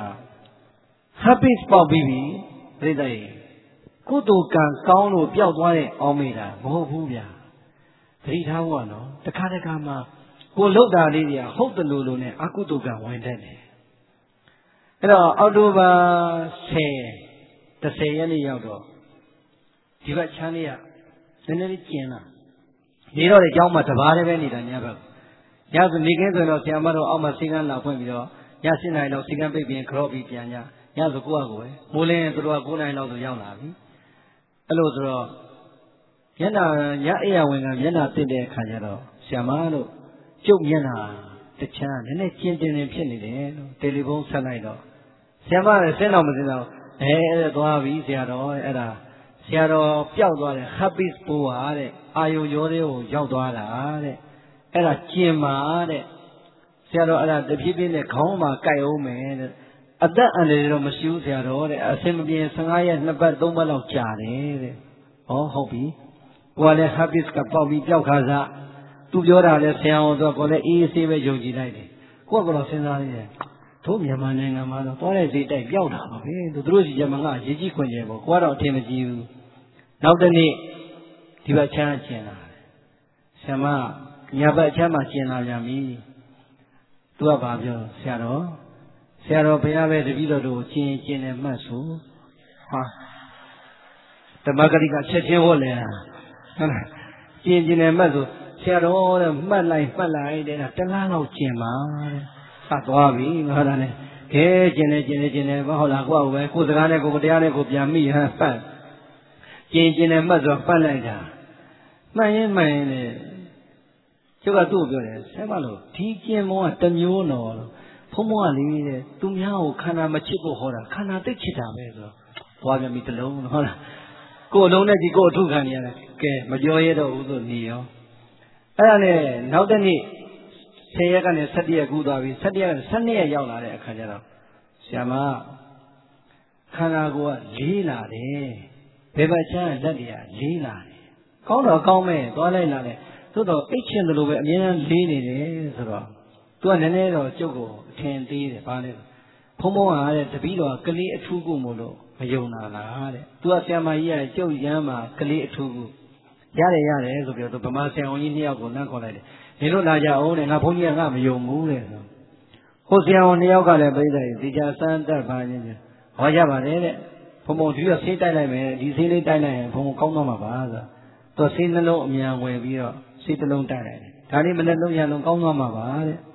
herpes ပေါက်ပြီးပြီပြိတ္တိကုသိုလ်ကံကောင်းလို့ပျောက်သွားတဲ့အောင်းမေတာမဟုတ်ဘူးဗျာသတိထားဖို့ကနော်တခါတခါမှကိုလှုပ်တာလေးတွေကဟုတ်တယ်လို့လို့နဲ့အကုသိုလ်ကံဝင်တတ်တယ်အဲ့တော့အောက်တိုဘာဆယ်ရက်နေ့ရောက်တော့ဒီဘက်ချမ်းလေးကနည်းနည်းလေးကျင်လာနေတော့လေကျောင်းမှာတပါးတည်းပဲနေတာညဘက်ညဆိုနေခင်းဆိုတော့ဆရာမတို့အောက်မှာစီကန်းလာဖွင့်ပြီးတော့ည၈နာရီလောက်စီကန်းပိတ်ပြီးခရော့ပြီးပြန်ကြညဆိုကိုယ့်အကိုပဲမိုးလင်းသူတို့က၉နာရီလောက်ဆိုရောက်လာပြီအဲ့လိုဆိုတော့မျက်နှာညအိယာဝင်ကမျက်နှာတစ်တဲ့အခါကျတော့ဆရာမတို့ကျုပ်မျက်နှာတချမ်းနည်းနည်းကျင်တင်နေဖြစ်နေတယ်လို့တယ်လီဖုန်းဆက်လိုက်တော့ဆရာမလည်းစဉ်းတော့မစဉ်းတော့အဲအဲ့ဒါသွားပြီဆရာတော်အဲ့ဒါဆရာတော်ပျောက်သွားတယ် herpes ပိုးဟာတဲ့အာယုရောသေးကိုရောက်သွားတာတဲ့အဲ့ဒါကျင်မာတဲ့ဆရာတော်အဲ့ဒါတဖြည်းဖြည်းနဲ့ခေါင်းမှာကိုက်အောင်မယ်တဲ့အသက်အန္တရာယ်တော့မရှိဘူးဆရာတော်တဲ့အစင်မပြေဆယ်၅ရက်နှစ်ပတ်သုံးပတ်လောက်ကြာတယ်တဲ့ဟောဟုတ်ပြီကိုကလည်း herpes ကပေါက်ပြီးပျောက်ခါစားသူပြောတာလဲဆရာအောင်ဆိုကိုလည်းအေးအေးဆေးပဲယုံကြည်လိုက်တယ်ကိုကတော့စဉ်းစားနေတယ်တို့မြန်မာနိုင်ငံမှာတော့သွားတဲ့ဈေးတိုက်ပျောက်တာပါပဲသူတို့စီဂျမကရေးကြီးခွင့်ကျဲပေါ့ကိုကတော့အထင်မကြီးဘူးနောက်တနေ့ဒီဘက်ချမ်းကျင်လာတယ်ဆရာမညာဘက်ချမ်းမှာကျင်လာပြန်ပြီသူကဘာပြောဆရာတော်ဆရာတော်ဘုရားပဲတပည့်တော်တို့ကျင်ကျင်နဲ့မှတ်ဆိုဟာဓမ္မဂရိကချက်ချင်းဟောလဲဟုတ်လားကျင်ကျင်နဲ့မှတ်ဆိုဆရာတော်တဲ့မှတ်လိုက်မှတ်လိုက်တဲ့တလားလောက်ကျင်ပါတဲ့ဆက်သွားပြီငါဒါနဲ့ခဲကျင်နေကျင်နေကျင်နေဘာဟုတ်လားကိုယ့်အကိုပဲကိုယ်စကားနဲ့ကိုယ်တရားနဲ့ကိုပြန်မိဟန်ပတ်ကျင်ကျင်နေမှတ်ဆိုပတ်လိုက်တာမှန်ရင်မှန်ရင်လေကျုပ်ကသူ့ကိုပြောတယ်ဆဲမလို့ဒီကျင်မောကတမျိုးတော်လို့ဖုံးမောကလေးတဲ့သူများကိုခန္ဓာမချစ်ဖို့ဟောတာခန္ဓာသိချစ်တာပဲဆိုတော့သွားပြန်ပြီတလုံးဟုတ်လားကိုယ်လုံးနဲ့ဒီကိုယ်အထုခံနေရတယ်ကဲမပြောရတော့ဘူးဆိုနေရောအဲ့ဒါနဲ့နောက်တစ်နေ့ဆယ်ရက်ကနေ၁၁ရက်ကူးသွားပြီ၁၁ရက်ကနေ၁၂ရက်ရောက်လာတဲ့အခါကျတော့ဆရာမခန္ဓာကိုယ်ကလေးလာတယ်ဘယ်ဘက်ချမ်းလက်တွေကလေးလာတယ်ကောင်းတော့ကောင်းမဲ့သွားလိုက်လာတယ်သို့တော့အိတ်ချင်တယ်လို့ပဲအမြဲတမ်းလေးနေတယ်ဆိုတော့သူကနည်းနည်းတော့ကျုပ်ကိုအထင်သေးတယ်ဘာလဲဖုံးဖုံးဟာတဲ့တပည့်တော်ကလေးအထူးကိုမို့လို့မယုံတာလားတဲ့သူကဆရာမကြီးကကျုပ်ရမ်းမှာကလေးအထူးကိုရတယ်ရတယ်ဆိုပြီးတော့ဗမာဆရာဝန်ကြီးနှစ်ယောက်ကိုလမ်းခေါ်လိုက်တယ်နေလို့လာကြအောင်တဲ့ငါဘုန်းကြီးကငါမယုံဘူးတဲ့ဆိုဟိုဆရာဝန်နှစ်ယောက်ကလည်းပြိဿကြီးဒီချာစမ်းတက်ပါနေတယ်ဟောကြပါတယ်တဲ့ဘုံဘုံဒီကဆေးတိုက်လိုက်မယ်ဒီဆေးလေးတိုက်လိုက်ရင်ဘုံဘုံကောင်းတော့မှာပါဆိုတော့ဆေးနှလုံးအမြန်ဝယ်ပြီးတော့ဆေးတစ်လုံးတိုက်လိုက်တယ်ဒါလေးမနဲ့လုံးရလုံးကောင်းသွားမှာပါတဲ့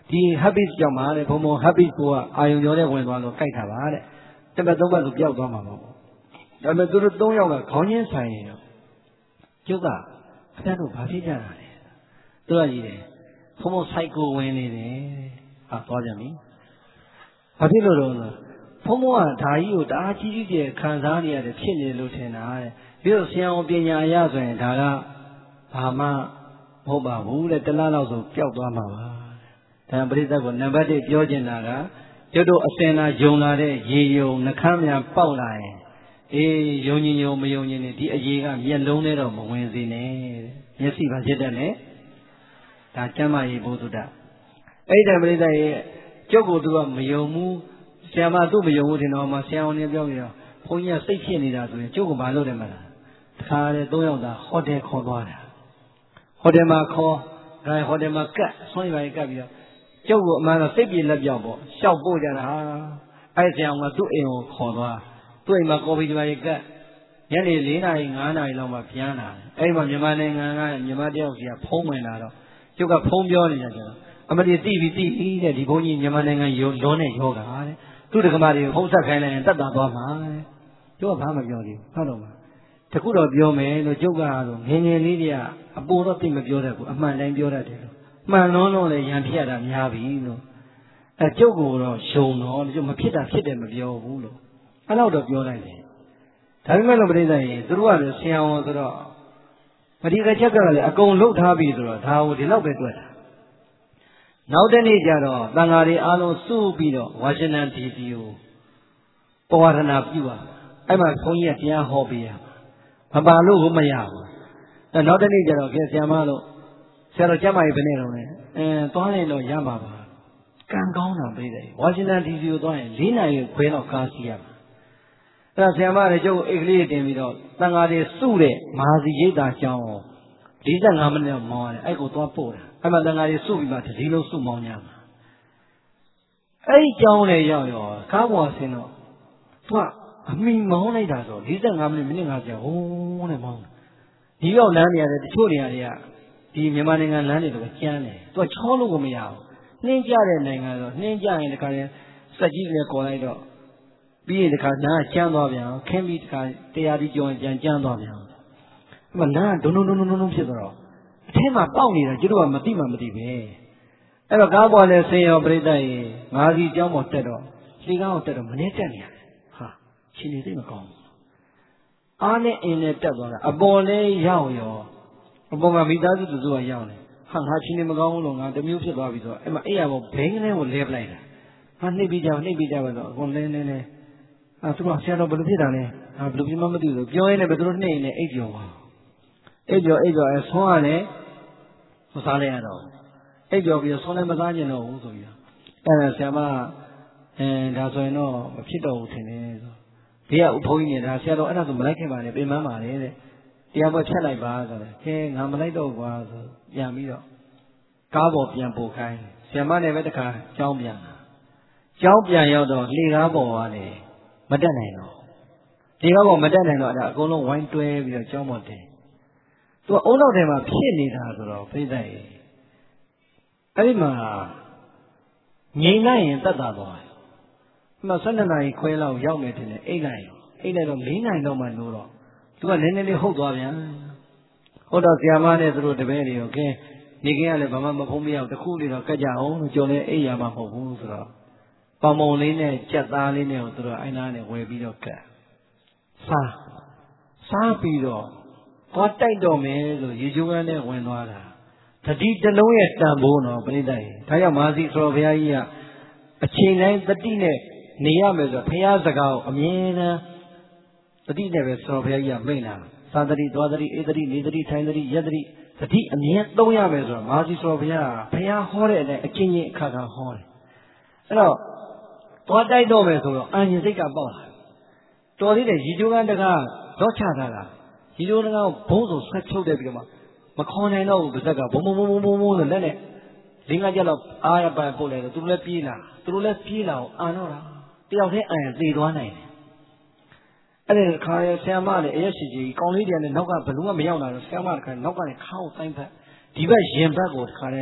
ဒီ habit ကြောင့်ပါတဲ့ဘုံဘုံ habit ကိုအာယုံကျော်နဲ့ဝင်သွားလို့ကြိုက်တာပါတဲ့တပတ်သုံးပတ်ဆိုပျောက်သွားမှာပေါ့ဒါပေမဲ့သူတို့သုံးယောက်ကခေါင်းချင်းဆိုင်ရင်တော့ကျုပ်ကခဏတော့ဘာဖြစ်ကြတာလဲသူကကြီးတယ်ဘုံဘုံ cycle ဝင်နေတယ်ဟာသွားပြန်ပြီဘာဖြစ်လို့လဲဘုံဘုံကဓာကြီးကိုတအားကြီးကြီးကျယ်ခံစားနေရတယ်ဖြစ်နေလို့ထင်တာတဲ့ပြီးတော့ဆရာအောင်ပညာအရဆိုရင်ဒါကဘာမှမဟုတ်ပါဘူးတဲ့တလားလောက်ဆိုပျောက်သွားမှာပါဒါပရိသတ်ကနံပါတ်တစ်ပြောချင်တာကကျွတ်တို့အစင်လာယုံလာတဲ့ရေယုံနှခမ်းများပေါက်လာရင်အေးယုံညင်ယုံမယုံညင်နေဒီအရေးကမျက်လုံးထဲတော့မဝင်စေနဲ့မျက်စိပါဖြစ်တတ်နဲ့ဒါကျမ်းမာရေးဘုဒ္ဓတအဲ့ဒီပရိသတ်ရဲ့ကျုပ်ကိုသူကမယုံဘူးဆရာမသူ့မယုံဘူးထင်တော့မှဆရာအောင်နေပြောပြီးတော့ဘုန်းကြီးကစိတ်ဖြစ်နေတာဆိုရင်ကျုပ်ကမလုပ်တယ်မလားတခါလေသုံးယောက်သာဟိုတယ်ခေါ်သွားတာဟိုတယ်မှာခေါ်အဲဟိုတယ်မှာကတ်ဆွမ်းရည်ကတ်ပြီးတော့ကျုပ်ကအမှန်တော့စိတ်ပြေလက်ပြောက်ပေါ့ရှောက်ပို့ကြတာဟာအဲ့ဆရာအောင်ကသူ့အိမ်ကိုခေါ်သွားသူ့အိမ်မှာကော်ဖီဒီပါရီကတ်ညနေ၄နာရီ၅နာရီလောက်မှပြန်လာအဲ့မှာမြန်မာနိုင်ငံကမြန်မာတယောက်စီကဖုံးဝင်လာတော့ကျုပ်ကဖုံးပြောနေကြတယ်အမတိတိပြီးတိပြီးတဲ့ဒီဘုန်းကြီးမြန်မာနိုင်ငံရောလုံးနဲ့ယောဂါတဲ့သူ့တက္ကမတွေကိုဖုံးဆက်ခိုင်းလိုက်ရင်တတ်တာသွားမှာတဲ့ကျုပ်ကဘာမှပြောသေးဘူးဟုတ်တော့မှာတခုတော့ပြောမယ်လို့ကျုပ်ကဆိုငင်းငင်းလေးတွေကအပေါ်တော့သိမပြောတတ်ဘူးအမှန်တိုင်းပြောတတ်တယ်လို့မှန်လုံးလုံးလည်းရံပြတာများပြီလို့အဲကျုပ်ကတော့ရှုံတော့ကျုပ်မဖြစ်တာဖြစ်တယ်မပြောဘူးလို့အဲ့တော့တော့ပြောလိုက်တယ်ဒါပေမဲ့လို့ပြိဿရင်သူတို့ကလည်းဆရာဝန်ဆိုတော့မဒီကချက်ကလည်းအကုန်လှုပ်ထားပြီဆိုတော့ဒါကိုဒီလောက်ပဲတွေ့တာနောက်တနေ့ကျတော့တန်ဃာတွေအားလုံးစုပြီးတော့ဝါရှင်တန်ဒီစီကိုပဝါဒနာပြုပါအဲ့မှာဘုန်းကြီးကတရားဟောပေးရမပါလို့ကိုမရဘူးအဲနောက်တနေ့ကျတော့ခင်ဆရာမလို့ဆရာတော်ကျမ်းမာရေးဘယ်နဲ့တော့လဲအဲသွားရင်တော့ရမှာပါကံကောင်းတာပြိတယ်ဝါရှင်တန်ဒီစီကိုသွားရင်၄နာရီခွဲတော့ကားစီးရမှာအဲ့ဒါဆရာမလည်းကျုပ်အိတ်ကလေးတင်ပြီးတော့တန်ဃာတွေစုတဲ့မဟာစီရိတ်တာကျောင်း၄၅မိနစ်မောင်းရတယ်အဲ့ကိုသွားပို့တာအဲ့မှာတန်ဃာတွေစုပြီးမှဒီလိုစုမောင်းကြမှာအဲ့ဒီကျောင်းလေးရောက်ရောကားပေါ်ဆင်းတော့သူကအမိမောင်းလိုက်တာဆို၄၅မိနစ်မိနစ်၅၀ဟိုးနဲ့မောင်းဒီရောက်လမ်းနေရတယ်တချို့နေရာတွေကဒီမြန်မာနိုင်ငံလမ်းတွေတော့ကျန်းတယ်သူကချောလို့ကိုမရဘူးနှင်းကြတဲ့နိုင်ငံဆိုနှင်းကြရင်တခါရင်စက်ကြီးတွေခေါ်လိုက်တော့ပြီးရင်တခါနားကျန်းသွားပြန်ခင်းပြီးတခါတရားဒီကြောင်ပြန်ကျန်းသွားပြန်အဲ့မှာနားဒုံဒုံဒုံဒုံဒုံဖြစ်သွားတော့အထဲမှာပေါက်နေတာကျတို့ကမသိမှမသိပဲအဲ့တော့ကားပေါ်လဲဆင်းရောပြိတ္တရေငါးစီကျောင်းပေါ်တက်တော့လှေကားကိုတက်တော့မနေတက်နေရတယ်ဟာရှင်နေသိမကောင်းဘူးအားနဲ့အင်းနဲ့တက်သွားတာအပေါ်လဲရောက်ရောအပေါ်မှာမိသားစုသူစုကရောက်နေဟာငါရှင်နေမကောင်းဘူးလို့ငါတမျိုးဖြစ်သွားပြီဆိုတော့အဲ့မှာအဲ့ရပေါ်ဘိန်းကလေးကိုလဲပလိုက်တာဟာနှိပ်ပြီးကြနှိပ်ပြီးကြပါတော့အကုန်လဲလဲလဲအဲသူကဆရာတော်ဘယ်လိုဖြစ်တာလဲဟာဘယ်လိုဖြစ်မှမသိဘူးပြောရင်းနဲ့ဘယ်သူတို့နှိပ်နေအိပ်ပြောပါအိပ်ပြောအိပ်ပြောအဲဆွမ်းရတယ်မစားလိုက်ရတော့အိပ်ပြောပြီးဆွမ်းလည်းမစားကျင်တော့ဘူးဆိုပြီးအဲဒါဆရာမအဲဒါဆိုရင်တော့မဖြစ်တော့ဘူးထင်တယ်ဆိုဘေးကဘုန်းကြီးနေတာဆရာတော်အဲ့ဒါဆိုမလိုက်ခင်ပါနဲ့ပြင်ပန်းပါလေတဲ့တရားပွဲဖြတ်လိုက်ပါဆိုတယ်ခဲငါမလိုက်တော့ဘူးကွာဆိုပြန်ပြီးတော့ကားပေါ်ပြန်ပို့ခိုင်းဆရာမနဲ့ပဲတခါကြောင်းပြန်ကြောင်းပြန်ရောက်တော့လှေကားပေါ်သွားတယ်မတက်နိုင်တော့ဒီကားပေါ်မတက်နိုင်တော့အဲ့ဒါအကုန်လုံးဝိုင်းတွဲပြီးတော့ကြောင်းပေါ်တင်သူကအုံနောက်ထဲမှာဖြစ်နေတာဆိုတော့ပြိတ္တရေအဲ့ဒီမှာငြိမ်လိုက်ရင်တက်တာသွားတယ်။မှ၁၂နာရီခွဲလောက်ရောက်မယ်ထင်တယ်အိတ်လိုက်ရောအိတ်လိုက်တော့၄နာရီလောက်မှနိုးတော့သူကနည်းနည်းလေးဟုတ်သွားပြန်။ဟုတ်တော့ဆရာမနဲ့သူတို့တပည့်တွေရောကဲနေကင်းကလည်းဘာမှမဖုံးမရအောင်တခုလေးတော့ကတ်ကြအောင်လို့ကြော်နေအိတ်ရမှာမဟုတ်ဘူးဆိုတော့ပမုံလေးနဲ့ကြက်သားလေးနဲ့ကိုသူတို့အိုင်းသားနဲ့ဝယ်ပြီးတော့ကတ်စားစားပြီးတော့သွားတိုက်တော့မယ်လို့ရေချိုးကန်းနဲ့ဝင်သွားတာတတိတလုံးရဲ့တန်ဖိုးတော့ပြိတ္တရေဒါကြောင့်မာစီဆိုတော်ဘုရားကြီးကအချိန်တိုင်းတတိနဲ့နေရမယ်ဆိုတော့ဘုရားစကားကိုအမြဲတမ်းတတိနဲ့ပဲဆိုတော်ဘုရားကြီးကမိန့်လာသာတတိသွားတတိဧတတိနေတတိထိုင်တတိရက်တတိတတိအမြဲသုံးရမယ်ဆိုတော့မာစီဆိုတော်ဘုရားကဘုရားဟောတဲ့အတိုင်းအချင်းချင်းအခါခါဟောတယ်အဲ့တော့သွားတိုက်တော့မယ်ဆိုတော့အញ្ញစိတ်ကပေါက်လာတော်သေးတယ်ရေချိုးကန်းတကားတော့ချထားတာရေချိုးကန်းဘုံဆိုဆက်ချုပ်တယ်ပြီးတော့မခေါ်နိုင်တော့ဘူးပါဇက်ကဘုံဘုံဘုံဘုံဘုံဘုံဆိုလက်နဲ့လင်းကကြတော့အားရပန်ပို့လိုက်တော့သူတို့လည်းပြေးလာသူတို့လည်းပြေးလာအောင်အာတော့တာတယောက်တည်းအန်သေသွားနိုင်တယ်အဲ့ဒီခါရဆရာမလည်းအရက်ရှိကြီးကောင်းလေးတည်းနဲ့နောက်ကဘလူးကမရောက်လာတော့ဆရာမတခါနောက်ကနေခါကိုတိုင်းဖက်ဒီဘက်ရင်ဘက်ကိုတခါလဲ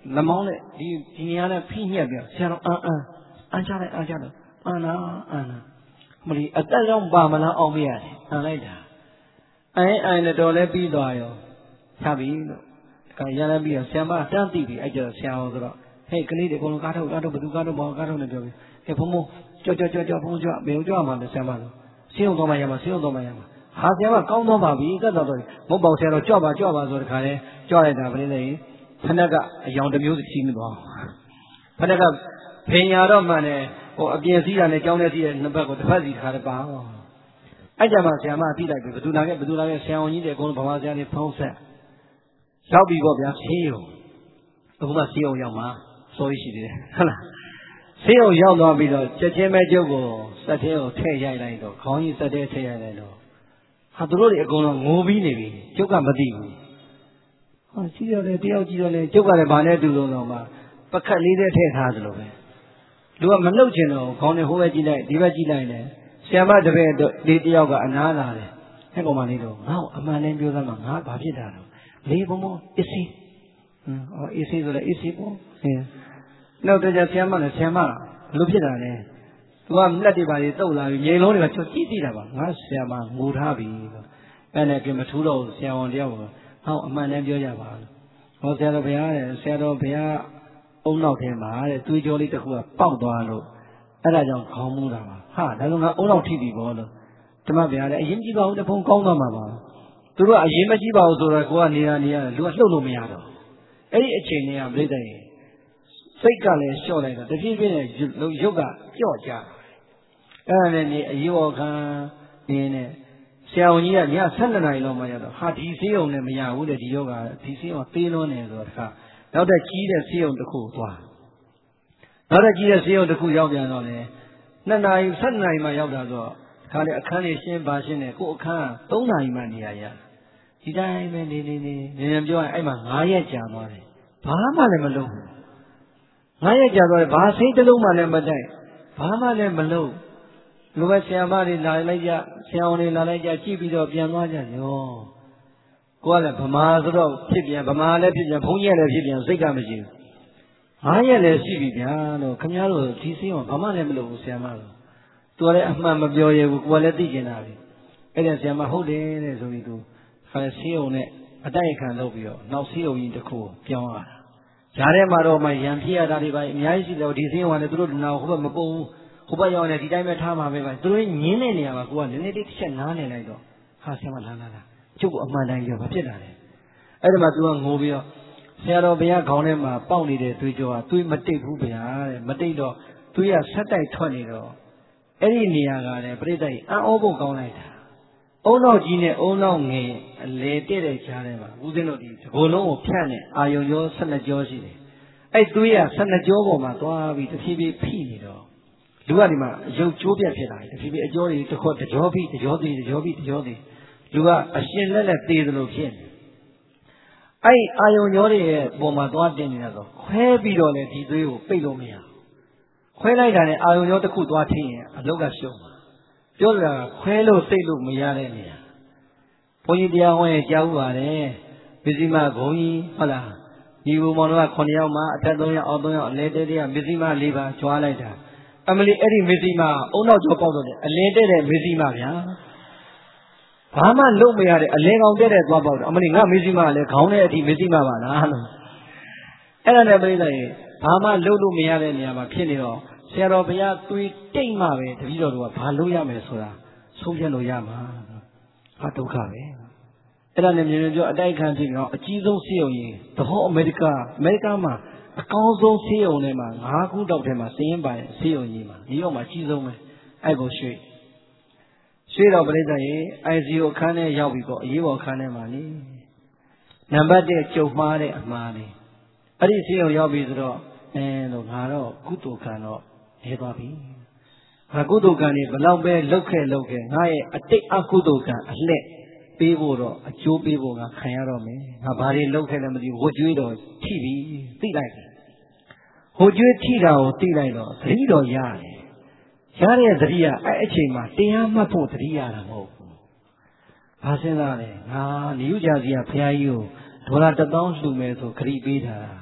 လက်မောင်းနဲ့ဒီဒီနေရာနဲ့ဖိညက်ပြီးဆရာတော်အန်အန်အန်ချလိုက်အန်ချလို့အန်နာအန်နာမလီအသက်ကြောင့်ပါမလားအောင်မရတယ်အန်လိုက်တာအဲအဲနဲ့တော်လဲပြီးသွားရောချပြီလို့ခါရရပြီးတော့ဆရာမတန်းသိပြီအဲ့ကျတော့ဆရာတော်ဆိုတော့ဟဲ့ကလေးတွေအကုန်လုံးကားထုတ်ကားထုတ်ဘသူကားထုတ်ဘောကားထုတ်နေပြောပြီးဟဲ့ဘုံဘုံကြော့ကြော့ကြော့ကြော့ဘုံကြော့ဘယ်ကြော့မှာလဲဆရာမဆိုဆင်းုံတော့မှရမှာဆင်းုံတော့မှရမှာဟာဆရာမကောင်းတော့ပါပြီကတ်တော့တော့မဟုတ်ပါဘူးဆရာတော်ကြော့ပါကြော့ပါဆိုတဲ့ခါလဲကြော့လိုက်တာဘယ်လဲလဲဖဏကအယောင်တစ်မျိုးစီမသွားဖဏကဖေညာတော့မှလည်းဟိုအပြင်စည်းတာနဲ့ကြောင်းနဲ့စည်းတဲ့နှစ်ဘက်ကိုတစ်ဖက်စီခါတယ်ပါအဲ့ကြမှာဆရာမသိလိုက်ပြီဘသူလာခဲ့ဘသူလာခဲ့ဆရာဝန်ကြီးတွေအကုန်လုံးဗမာဆရာတွေဖုံးဆက်ရောက်ပြီပေါ့ဗျာဆေးရုံအခုမှဆေးရုံရောက်မှာစိုးရိမ်ရှိသေးတယ်ဟုတ်လားဆေးရုံရောက်သွားပြီးတော့ချက်ချင်းပဲကျုပ်ကိုစက်သေးကိုထည့်ရိုက်လိုက်တော့ခေါင်းကြီးစက်သေးထည့်ရိုက်လိုက်တော့ဟာသူတို့တွေအကုန်လုံးငိုပြီးနေပြီကျုပ်ကမသိဘူးဟာရှိရတယ်တယောက်ကြည့်တော့လေကျုပ်ကလည်းဗာနဲ့တူလုံးတော့မှပကတ်လေးနဲ့ထည့်ထားသလိုပဲလူကမနှုတ်ချင်တော့ခေါင်းနဲ့ဟိုဘက်ကြည့်လိုက်ဒီဘက်ကြည့်လိုက်တယ်ဆရာမတပည့်ဒီတယောက်ကအနားလာတယ်အဲ့ကောင်မလေးတော့ငါ့ကိုအမှန်တည်းပြောသမှာငါဘာဖြစ်တာတော့လေးဘုံဘုံအစ်စီဟမ်အော်အစ်စီဆိုလဲအစ်စီပေါ့ဟင်းနောက်တော့ဆရာမလည်းဆရာမလူဖြစ်တာလေသူကလက်တွေပါတွေတုတ်လာပြီးငိန်လုံးတွေကချွတ်ကြည့်ကြည့်တာပါငါဆရာမငိုထားပြီအဲ့နဲ့ပြင်မထူးတော့ဆရာဝန်တယောက်ကဟောအမှန်တည်းပြောကြပါဟောဆရာတော်ဘုရားတဲ့ဆရာတော်ဘုရားအုံနောက်ထဲမှာတဲ့သွေးကြောလေးတစ်ခုကပေါက်သွားလို့အဲ့ဒါကြောင့်ခေါင်းမူးတာပါဟာဒါဆိုငါအုံနောက်ထိပြီပေါ့လို့ဓမ္မဗျာတဲ့အရင်ကြည့်ပါဦးတဖုံကောင်းသွားမှာပါသူတို့ကအရင်မကြည့်ပါဘူးဆိုတော့ကိုကနေရနေရတယ်လူကလှုပ်လို့မရတော့အဲ့ဒီအချိန်တွေကပြိတ္တရဲ့စိတ်ကလည်းလျှော့လိုက်တော့တဖြည်းဖြည်းနဲ့ရုပ်ကကြော့ကြအဲ့ဒါနဲ့နေအယောခံနေနဲ့ဆရာဝန်ကြီးကညဆယ်နှစ်နာရီလောက်မှရတော့ဟာဒီဆေးရုံနဲ့မရဘူးတဲ့ဒီယောဂဒီဆေးရုံပေးလွန်းနေဆိုတော့တခါနောက်တဲ့ကြီးတဲ့ဆေးရုံတစ်ခုသွားနောက်တဲ့ကြီးတဲ့ဆေးရုံတစ်ခုရောက်ပြန်တော့လေနှစ်နာရီဆယ်နာရီမှရောက်တာဆိုခါလေအခန်းလေးရှင်းပါရှင်းနေကိုအခန်းသုံးနာရီမှနေရရဒီတိုင်းပဲနေနေနေနေနေပြောရင်အဲ့မှာ၅ရက်ကြာသွားတယ်ဘာမှလည်းမလုပ်ဘူး၅ရက်ကြာသွားတယ်ဘာစိတ်တစ်လုံးမှလည်းမတိုက်ဘာမှလည်းမလုပ်လူပဲဆရာမတွေလာလိုက်ကြဆရာဝန်တွေလာလိုက်ကြကြည့်ပြီးတော့ပြန်သွားကြရောကိုကလည်းဗမာဆိုတော့ဖြစ်ပြန်ဗမာလည်းဖြစ်ပြန်ဘုန်းကြီးလည်းဖြစ်ပြန်စိတ်ကမရှိဘူး၅ရက်လည်းရှိပြီဗျာလို့ခင်ဗျားတို့ဒီစိတ်ကဘာမှလည်းမလုပ်ဘူးဆရာမတို့သူကလည်းအမှန်မပြောရဘူးကိုကလည်းသိကျင်တာပဲအဲ့ဒါဆရာမဟုတ်တယ်တဲ့ဆိုပြီးသူခါလဲဆေးရုံနဲ့အတိုက်ခံလုပ်ပြီးတော့နောက်ဆေးရုံကြီးတစ်ခုပြောင်းလာတာဈာထဲမှာတော့မှရံပြရတာတွေပါအများကြီးရှိတယ်ဒီဆေးရုံကလည်းသူတို့နာဟိုဘက်မပုံဘူးဟိုဘက်ရောက်နေဒီတိုင်းပဲထားမှာပဲပါသူတို့ညင်းတဲ့နေရာမှာကိုကနည်းနည်းလေးတစ်ချက်နားနေလိုက်တော့ဟာဆရာမလာလာလာကျုပ်ကအမှန်တိုင်းပြောဘာဖြစ်လာလဲအဲ့ဒါမှသူကငိုပြီးတော့ဆရာတော်ဘုရားခေါင်းထဲမှာပေါက်နေတဲ့သွေးကြောကသွေးမတိတ်ဘူးဗျာတဲ့မတိတ်တော့သွေးကဆက်တိုက်ထွက်နေတော့အဲ့ဒီနေရာကလည်းပြိတ္တိအံ့ဩဖို့ကောင်းလိုက်တာအုံနောက်ကြီးနဲ့အုံနောက်ငယ်အလေတဲ့တဲ့ကြားထဲမှာဦးဇင်းတို့ဒီဘုံလုံးကိုဖြန့်နေအာယုံရောဆယ်နှစ်ကြောရှိတယ်အဲ့သွေးကဆယ်နှစ်ကြောပေါ်မှာသွားပြီးတဖြည်းဖြည်းဖိနေတော့လူကဒီမှာရုပ်ကျိုးပြတ်ဖြစ်လာတယ်တဖြည်းဖြည်းအကျော်တွေတစ်ခွက်တကြောပြီးတကြောသေးတကြောပြီးတကြောသေးလူကအရှင်လက်လက်သေးသလိုဖြစ်နေအဲ့အာယုံရောတွေရဲ့ပုံမှာသွားတင်နေတာဆိုခွဲပြီးတော့လေဒီသွေးကိုပိတ်လို့မရဘူးခွဲလိုက်တာနဲ့အာယုံရောတစ်ခုသွားထင်းရင်အလုတ်ကရှုံးမှာပြောတာခွဲလို့စိတ်လို့မရတဲ့နေရာဘုန်းကြီးတရားဟောရင်ကြားဥပါတယ်မစ္စည်းမဘုန်းကြီးဟုတ်လားဒီဘုံမောင်တို့ကခုနှစ်ယောက်မှအထက်သုံးယောက်အောက်သုံးယောက်အလဲတဲတဲကမစ္စည်းမလေးပါကြွားလိုက်တာအမလီအဲ့ဒီမစ္စည်းမအုံနောက်ကျော်ပေါက်တော့တယ်အလင်းတဲ့တဲ့မစ္စည်းမဗျာဘာမှလုပ်မရတဲ့အလင်းကောင်တဲ့တဲ့သွားပေါက်တယ်အမလီငါမစ္စည်းမလည်းခေါင်းထဲအထိမစ္စည်းမပါလားလို့အဲ့ဒါနဲ့ပြိဿရေဘာမှလုပ်လို့မရတဲ့နေရာမှာဖြစ်နေတော့ဆရာတော်ဘုရားသွေးတိတ်မှပဲတပည့်တော်တို့ကဘာလုပ်ရမယ်ဆိုတာဆုံးဖြတ်လို့ရမှာဟာဒုက္ခပဲအဲ့ဒါနဲ့မြင်မြင်ပြောအတိုက်ခံဖြစ်ပြီးတော့အကြီးဆုံးဆေးရုံကြီးသဘောအမေရိကအမေရိကမှာအကောင်းဆုံးဆေးရုံထဲမှာ၅ခုတောက်ထဲမှာစည်ရင်ပိုင်ဆေးရုံကြီးမှာဒီရောက်မှာအကြီးဆုံးပဲအဲ့ကိုရွှေ့ရွှေ့တော့ပြိဿရေ ไอ ซี ยู အခန်းထဲရောက်ပြီးတော့အရေးပေါ်အခန်းထဲမှာနေနံပါတ်တစ်ကြုံမှားတဲ့အမှားလေးအဲ့ဒီဆေးရုံရောက်ပြီဆိုတော့အဲလို့ငါတော့ကုသိုလ်ကံတော့နေသွားပြီငါကုသိုလ်ကံနေဘလောက်ပဲလှုပ်ခဲ့လှုပ်ခဲ့ငါရဲ့အတိတ်အကုသိုလ်ကံအလှည့်ပေးဖို့တော့အကျိုးပေးဖို့ငါခံရတော့မယ်ငါဘာတွေလှုပ်ခဲ့လဲမသိဘူးဝတ်ကြွေးတော့ထိပြီသိလိုက်တယ်ဝတ်ကြွေးထိတာကိုသိလိုက်တော့သတိတော့ရတယ်ရတဲ့သတိကအဲ့အချိန်မှာတရားမှတ်ဖို့သတိရတာမဟုတ်ဘူးဘာစဉ်းစားလဲငါနိယုကြစီကဘုရားကြီးကိုဒေါ်လာတစ်သောင်းလှူမယ်ဆိုခရီးပေးထားတာ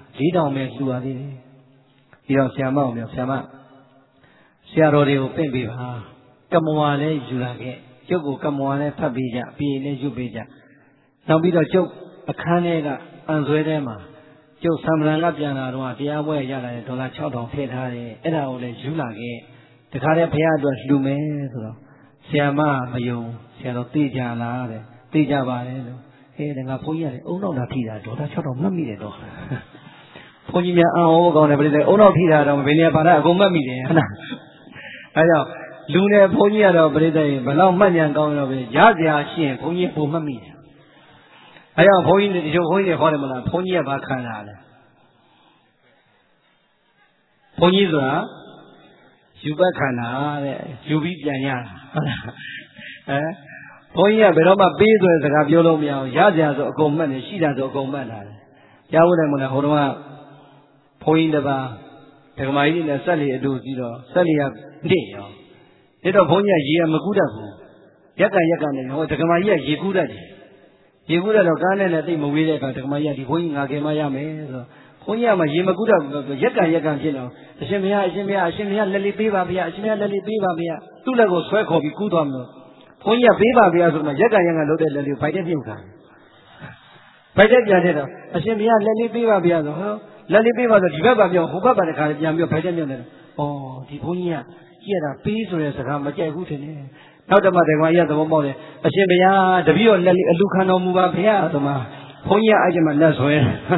လေးတောင်ပဲလှူပါသေးတယ်ဒီတော့ဆရာမအောင်ပြောဆရာမဆရာတော်တွေကိုပင့်ပေးပါကမ္မဝါလည်းယူလာခဲ့ကျုပ်ကိုကမ္မဝါလည်းဖတ်ပေးကြပြီးလည်းယူပေးကြနောက်ပြီးတော့ကျုပ်အခန်းထဲကအန်ဆွဲထဲမှာကျုပ်ဆံပလန်ကပြန်လာတော့တရားပွဲရလာတဲ့ဒေါ်လာ၆ထောင်ထည့်ထားတယ်အဲ့ဒါကိုလည်းယူလာခဲ့တခါတည်းဘုရားအတွက်လှူမယ်ဆိုတော့ဆရာမမယုံဆရာတော်သိကြလားတဲ့သိကြပါလေလို့ဟဲ့ဒါကဘုန်းကြီးရတယ်အုံနောက်တာထိတာဒေါ်လာ၆ထောင်မှတ်မိတယ်တော့ဘုန်းကြီးများအံ့ဩကောင်းတယ်ပြိတ္တိအုံနောက်ထိတာတော့ဘယ်နေရာပါတာအကုန်မှတ်မိတယ်ဟုတ်လားအဲကြောင့်လူနဲ့ဘုန်းကြီးကတော့ပြိတ္တိဘယ်လောက်မှတ်ဉာဏ်ကောင်းရောပဲရစရာရှိရင်ဘုန်းကြီးပုံမှတ်မိတယ်အဲကြောင့်ဘုန်းကြီးဒီလိုဘုန်းကြီးတွေဟောတယ်မလားဘုန်းကြီးကဘာခံတာလဲဘုန်းကြီးဆိုတာယူပတ်ခန္ဓာတဲ့ယူပြီးပြန်ရတာဟုတ်လားအဲဘုန်းကြီးကဘယ်တော့မှပေးဆိုတဲ့စကားပြောလို့မရအောင်ရစရာဆိုအကုန်မှတ်နေရှိတာဆိုအကုန်မှတ်တာလေကြားဖို့တယ်မလားဟိုတုန်းကဘုန်းကြီးတစ်ပါးဒကမာကြီးနဲ့ဆက်လီအတူစီတော့ဆက်လီကနေ့ရောဒါတော့ဘုန်းကြီးကရေမကူးတတ်ဘူးရက်ကရက်ကနေဟိုဒကမာကြီးကရေကူးတတ်တယ်ရေကူးတတ်တော့ကားနဲ့လည်းတိတ်မဝေးတဲ့အခါဒကမာကြီးကဒီဘုန်းကြီးငါခင်မရမယ်ဆိုတော့ဘုန်းကြီးကမှရေမကူးတတ်ဘူးရက်ကရက်ကန်ဖြစ်တော့အရှင်ဘုရားအရှင်ဘုရားအရှင်ဘုရားလက်လေးပေးပါဗျာအရှင်ဘုရားလက်လေးပေးပါဗျာသူ့လက်ကိုဆွဲခေါ်ပြီးကူးသွားမလို့ဘုန်းကြီးကပေးပါဗျာဆိုမှရက်ကရက်ကန်လုပ်တဲ့လက်လေးကိုဖိုက်တဲ့ပြုတ်တာဖိုက်တဲ့ပြန်တဲ့တော့အရှင်ဘုရားလက်လေးပေးပါဗျာဆိုဟောလက်လေးပေးပါဆိုဒီဘက်ကပြောဟိုဘက်ကတခါပြန်ပြီးဖိုက်တဲ့ပြုတ်တယ်ဩဒီဘုန်းကြီးကကြည့်ရတာပေးဆိုတဲ့စကားမကြိုက်ဘူးထင်တယ်နောက်တမတကွာရသဘောပေါက်တယ်အရှင်ဘုရားတပည့်တော်လက်လေးအလူခံတော်မူပါဗျာဆိုမှဘုန်းကြီးကအဲ့ဒီမှာလက်ဆွဲ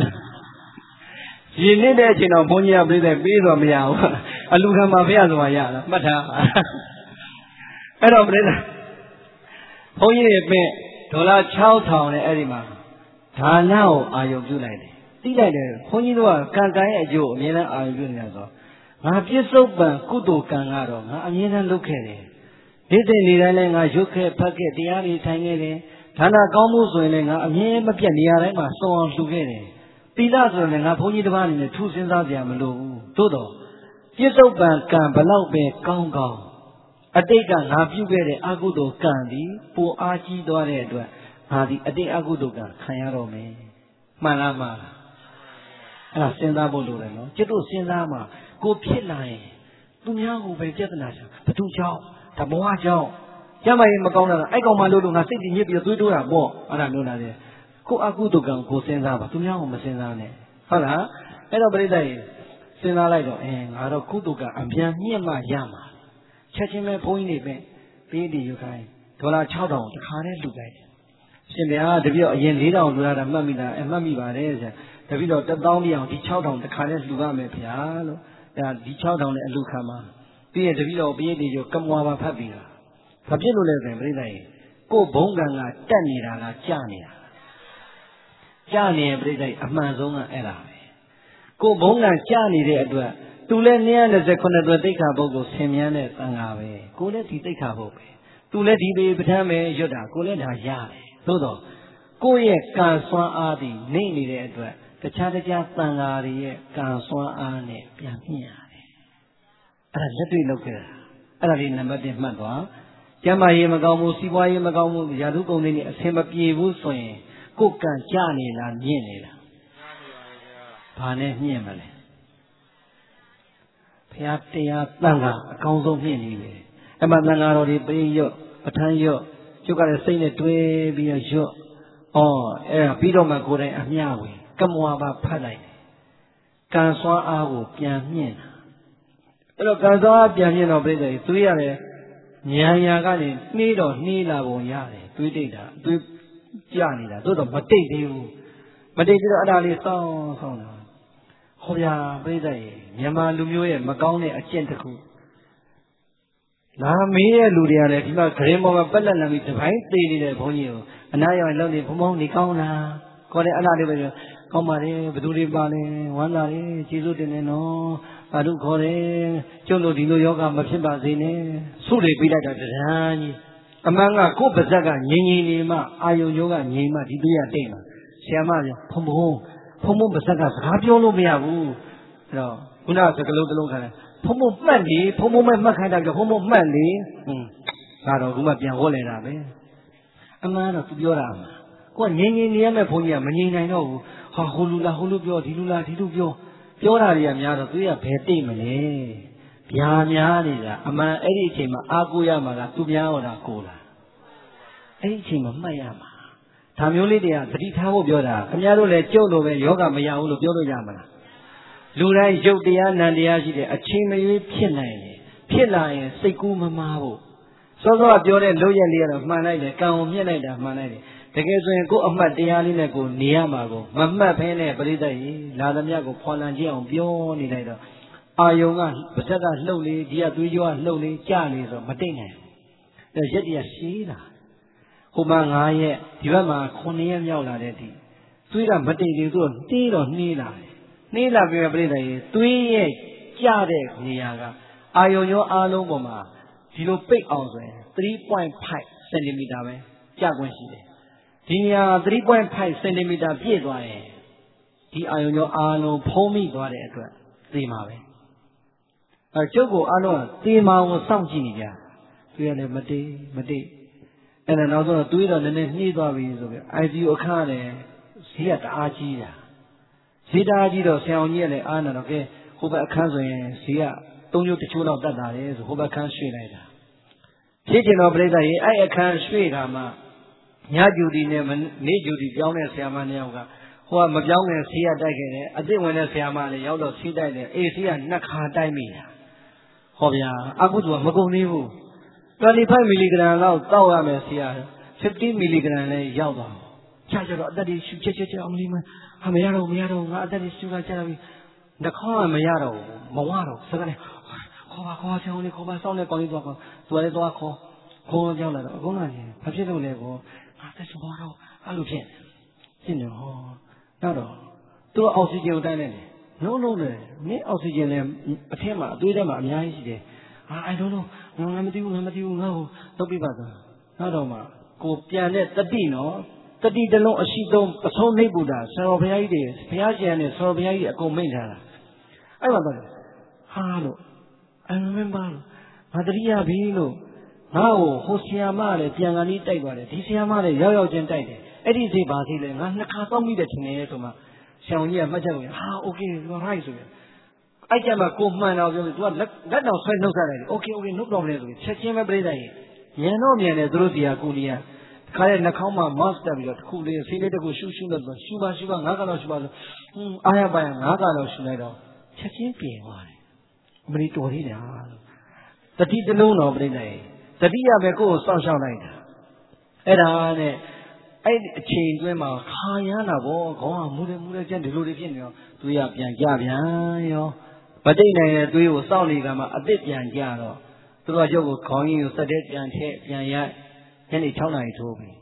ရင်းနေတဲ့အချိန်တော့ဘုန်းကြီးကပြည့်တဲ့ပေးတော့မရဘူးအလူခံမှာဘုရားဆိုတာရတာမှတ်ထားအဲ့တော့ပြည့်တဲ့ဘုန်းကြီးတွေပြင်ဒေါ်လာ၆ထောင်နဲ့အဲ့ဒီမှာဒါနကိုအာယုံပြုလိုက်တယ်သိလိုက်တယ်ဘုန်းကြီးတို့ကကံကံရဲ့အကျိုးအမြဲတမ်းအာယုံပြုနေတာဆိုငါပြစ္ဆုတ်ပံကုသိုလ်ကံကတော့ငါအမြဲတမ်းလုပ်ခဲ့တယ်နေ့စဉ်နေ့တိုင်းလည်းငါရုပ်ခဲ့ဖတ်ခဲ့တရားတွေထိုင်ခဲ့တယ်ဒါနကောင်းမှုဆိုရင်လည်းငါအမြဲမပြတ်နေရာတိုင်းမှာစုံအောင်လှူခဲ့တယ်သီလဆိုရင်ငါဘုန်းကြီးတစ်ပါးအနေနဲ့ထူးစဉ်းစားစရာမလိုဘူးသို့တော့ပြစ္ဆုတ်ပံကံဘလောက်ပဲကောင်းကောင်းအတိတ်ကငါပြုခဲ့တဲ့အကုသိုလ်ကံဒီပိုအားကြီးသွားတဲ့အတွက်ငါဒီအတိတ်အကုသိုလ်ကံခံရတော့မယ်မှန်လားမလားအဲ့ဒါစဉ်းစားဖို့လိုတယ်နော်ကျွတ်တို့စဉ်းစားမှာကိုဖြစ်လာရင်သူများကိုပဲပြဿနာချဘသူကြောင့်ဓမ္မဝါကြောင့်ကျမကြီးမကောင်းတာအဲ့ကောင်မှလို့လို့ငါစိတ်ကြီးညစ်ပြီးသွေးတိုးတာပေါ့အဲ့ဒါမျိုးလားလေကိုအကုသိုလ်ကံကိုစဉ်းစားပါသူများကိုမစဉ်းစားနဲ့ဟုတ်လားအဲ့တော့ပြိဿရေစဉ်းစားလိုက်တော့အင်းငါတော့ကုသိုလ်ကအမြန်မြင့်မှရမှာချက်ချင်းပဲဘုန်းကြီးတွေပဲပေးတည်ယူခိုင်းဒေါ်လာ၆ထောင်တခါတည်းလှူလိုက်တယ်ရှင်ဗျာတပည့်တော်အရင်၄ထောင်လှူရတာမှတ်မိလားအမှတ်မိပါတယ်ဆရာတပည့်တော်တစ်သောင်းပြအောင်ဒီ၆ထောင်တခါတည်းလှူရမယ်ဗျာလို့အဲ့ဒါဒီ၆ထောင်နဲ့အလှခံမှာပြီးရင်တပည့်တော်ပေးတည်ယူကမ္မဝါပါဖတ်ပြီးတာဘာဖြစ်လို့လဲဆိုရင်ပြိဿရေကိုဘုံကံကတက်နေတာလားကြာနေတာကြာနေပြိဿရေအမှန်ဆုံးကအဲ့ဒါပဲကိုဘုံကကြာနေတဲ့အတွက်သူလည်း၂၂ခုသွဲတိတ်ခါဘုတ်ကိုဆင်မြန်းတဲ့သံဃာပဲကိုလည်းဒီတိတ်ခါဘုတ်ပဲသူလည်းဒီပေပဋ္ဌာန်းပဲရွတ်တာကိုလည်းဒါရတယ်သို့တော့ကိုယ့်ရဲ့ကံစွမ်းအားဒီနေနေတဲ့အတွက်တခြားတခြားသံဃာတွေရဲ့ကံစွမ်းအားနဲ့ပြန်မြင့်ရတယ်အဲ့ဒါလက်တွေ့လုပ်ခဲ့တာအဲ့ဒါလေးနံပါတ်၁မှတ်သွားကျမ်းမာရေးမကောင်းဘူးစီးပွားရေးမကောင်းဘူးယာတုကုန်တွေနဲ့အဆင်မပြေဘူးဆိုရင်ကိုယ်ကံကြနေလားမြင့်နေလားဘာနဲ့မြင့်မလဲဘုရားတရားတန်ခါအကောင်းဆုံးမြင့်နေတယ်အဲ့မှာတန်ခါတော်တွေပေးရွတ်ပဋ္ဌာန်းရွတ်ကျုပ်ကလည်းစိတ်နဲ့တွဲပြီးတော့ရွတ်ဩအဲ့ဒါပြီးတော့မှကိုယ်တိုင်အမျှဝေကမ္မဝါပါဖတ်လိုက်တယ်ကံစွမ်းအားကိုပြန်မြင့်တာအဲ့တော့ကံစွမ်းအားပြန်မြင့်တော့ပြိတ္တိသွေးရတယ်ဉာဏ်ရာကနေနှေးတော့နှေးလာပုံရတယ်သွေးတိတ်တာသွေးကြနေတာသို့တော့မတိတ်သေးဘူးမတိတ်သေးတော့အဲ့ဒါလေးစောင်းစောင်းတာဟောဗျာပြိတ္တိမြန်မာလူမျိုးရဲ့မကောင်းတဲ့အကျင့်တစ်ခုလာမေးရဲ့လူတွေကလည်းဒီမှာဂရင်ပေါ်မှာပက်လက်လာပြီးတပိုင်းသေးနေတဲ့ဘုန်းကြီးကိုအနာရောင်လုံးနေဘုံဘုံနေကောင်းလားခေါ်တယ်အဲ့ဒါလေးပဲပြောကောင်းပါတယ်ဘသူတွေပါလဲဝမ်းသာတယ်ကျေးဇူးတင်တယ်နော်ဘာလို့ခေါ်တယ်ကျုပ်တို့ဒီလိုယောဂမဖြစ်ပါစေနဲ့ဆုတွေပေးလိုက်တာတရားကြီးအမှန်ကကိုယ်ပါဇက်ကငြိမ်ငြိမ်နေမှအာယုံယောဂငြိမ်မှဒီတွေ့ရတိတ်မှာဆရာမပြောဖုံဖုံဖုံဖုံပါဇက်ကစကားပြောလို့မရဘူးအဲ့တော့ခုနကစကလုံးတစ်လုံးခံတယ်ဖုံဖုံမှတ်လေဖုံဖုံမဲ့မှတ်ခိုင်းတာကြဖုံဖုံမှတ်လေဟွန်းဒါတော့ခုမှပြန်ဟောလဲတာပဲအမှန်တော့သူပြောတာမှာကိုကငြိမ်ငြိမ်နေရမယ့်ဘုန်းကြီးကမငြိမ်နိုင်တော့ဘူးဟဟာဟိုလူလားဟိုလူပြောဒီလူလားဒီလူပြောပြောတာတွေကများတော့သူကဘယ်တိတ်မလဲဗျာများနေတာအမှန်အဲ့ဒီအချိန်မှာအားကိုးရမှာလားသူများဟောတာကိုလားအဲ့ဒီအချိန်မှာမှတ်ရမှာဒါမျိုးလေးတွေကသတိထားဖို့ပြောတာခင်ဗျားတို့လည်းကြုတ်လို့ပဲယောဂမရဘူးလို့ပြောလို့ရမလားလူတိုင်းရုပ်တရားနာမ်တရားရှိတယ်အချိန်မရွေးဖြစ်နိုင်တယ်ဖြစ်လာရင်စိတ်ကူးမမားဖို့စောစောကပြောတဲ့လို့ရက်လေးကတော့မှန်လိုက်တယ်ကံကိုမြင့်လိုက်တာမှန်လိုက်တယ်တကယ်ဆိုရင်ကိုယ်အမှတ်တရားလေးနဲ့ကိုနေရမှာကိုမမှတ်ဖဲနဲ့ပြိတ္တရေလာသမျှကိုခွန်လန်ကြည့်အောင်ပြောနေလိုက်တော့အာယုံကပါဇက်ကလှုပ်လေဒီကသွေးကြောကလှုပ်လေကြလေဆိုမတိတ်နိုင်ဘူးရက်တည်းရှည်လာဟိုမှာငါးရက်ဒီဘက်မှာခုနှစ်ရက်မြောက်လာတဲ့ဒီသွေးကမတိတ်သေးသူတေးတော့နှေးလာတယ်နှေးလာပြီးပြိတ္တရေသွေးရဲ့ကြတဲ့နေရာကအာယုံရောအားလုံးပေါ်မှာဒီလိုပိတ်အောင်ဆိုရင်three point fiveစင်တီမီတာပဲကြာခွင့်ရှိတယ်ဒီနေရာ three point fiveစင်တီမီတာပြည့်သွားရင်ဒီအာယုံရောအားလုံးဖုံးမိသွားတဲ့အတွက်သေမှာပဲအဲကျုပ်ကိုအားလုံးကသေမှာကိုစောင့်ကြည့်နေကြသူရလည်းမတေးမတေးအဲ့ဒါနောက်ဆုံးတော့တွေးတော့နည်းနည်းနှီးသွားပြီဆိုပြီး I C U အခန်းလည်းဈေးကတအားကြီးတာဈေးတအားကြီးတော့ဆရာအောင်ကြီးကလည်းအားနာတော့ကဲဟိုဘက်အခန်းဆိုရင်ဈေးကသုံးချိုးတစ်ချိုးလောက်တတ်တာလေဆိုဟိုဘက်အခန်းရွှေ့လိုက်တာဖြစ်ကျင်တော့ပြိတ္တရေအဲ့အခန်းရွှေ့တာမှညကျူတီနဲ့နေ့ကျူတီပြောင်းတဲ့ဆရာမနှစ်ယောက်ကဟိုကမပြောင်းခင်ဆေးရတိုက်ခဲ့တယ်အစ်စ်ဝင်တဲ့ဆရာမလည်းရောက်တော့ဆေးတိုက်တယ်အေးဆေးကနှစ်ခါတိုက်မိတာဟောဗျာအကုသိုလ်ကမကုန်သေးဘူးtwenty-fiveမီလီဂရမ်လောက်တောက်ရမယ်ဆေးရfiftyမီလီဂရမ်လည်းရောက်သွားချာကျတော့အသက်ကြီးရှူချက်ချက်ချက်အမလီမဟာမရတော့မရတော့ငါအသက်ကြီးရှူကကြာပြီနှခေါင်းကမရတော့မဝတော့စကားနဲ့ခေါ်ပါခေါ်ချောင်းလေးခေါ်ပါစောင်းလေးကောင်းလေးသွားခေါ်သူလည်းသွားခေါ်ခေါ်ကြောက်လာတော့အကုန်လုံးဘာဖြစ်လို့လဲကောငါသက်ရှူတော့အဲ့လိုဖြစ်ဖြစ်နေဟောနောက်တော့သူကအောက်ဆီဂျင်ကိုတိုင်းလိုက်တယ်လုံးလုံးလေမင်းအောက်ဆီဂျင်လည်းအထက်မှာအသွေးထဲမှာအများကြီးရှိတယ်ဟာ I don't know ငါမသိဘူးငါမသိဘူးငါ့ကိုလုပ်ပြပါတော့နောက်တော့မှကိုပြန်တဲ့တတိနော်တတိတလုံးအရှိဆုံးအဆုံးနှိပ်ပူတာဆရာတော်ဘုရားကြီးတွေဘုရားရှင်နဲ့ဆရာတော်ဘုရားကြီးအကုန်မိန့်ထားတာအဲ့မှာတော့ဟာလို့I remember ငါတတိယပြီလို့ငါ့ကိုဟိုဆီယာမလည်းပြန်ကန်လေးတိုက်သွားတယ်ဒီဆီယာမလည်းရောက်ရောက်ချင်းတိုက်တယ်အဲ့ဒီစိတ်ပါသေးလေငါနှစ်ခါတောက်မိတယ်ထင်တယ်ဆိုမှရှောင်းကြီးကမှတ်ချက်ဝင်ဟာโอเค you are right ဆိုရင်အဲ့ကျမှကိုမှန်တော့ပြောပြီး तू ကလက်လက်တော်ဆွဲနှုတ်ဆက်လိုက်တယ် okay okay no problem ဆိုပြီးချက်ချင်းပဲပြိတ္တကြီးညံတော့မြန်တယ်သူတို့စီယာကိုလီယာခါတဲ့နှာခေါင်းမှာ mask တက်ပြီးတော့တစ်ခုလေးဆေးလေးတစ်ခုရှူးရှူးလို့ရှူပါရှူပါငါးကတော့ရှူပါဆိုဟွန်းအားရပါရငါးကတော့ရှူလိုက်တော့ချက်ချင်းပြင်သွားတယ်အမလီတော်သေးတယ်ဟာတတိတလုံးတော်ပြိတ္တကြီးတတိယပဲကိုယ့်ကိုစောင့်ရှောက်လိုက်တာအဲ့ဒါနဲ့အဲ့ဒီအချိန်တွင်းမှာခါရမ်းတာဗောခေါင်းကမူတယ်မူတယ်ကျန်ဒီလိုတွေဖြစ်နေတော့သွေးရပြန်ကြပြန်ရောမတိတ်နိုင်တဲ့သွေးကိုစောင့်နေကမှအစ်စ်ပြန်ကြတော့သူတို့ကရုပ်ကိုခေါင်းကြီးကိုစက်တဲ့ပြန်ထည့်ပြန်ရိုက်ညနေ၆နာရီထိုးပြီ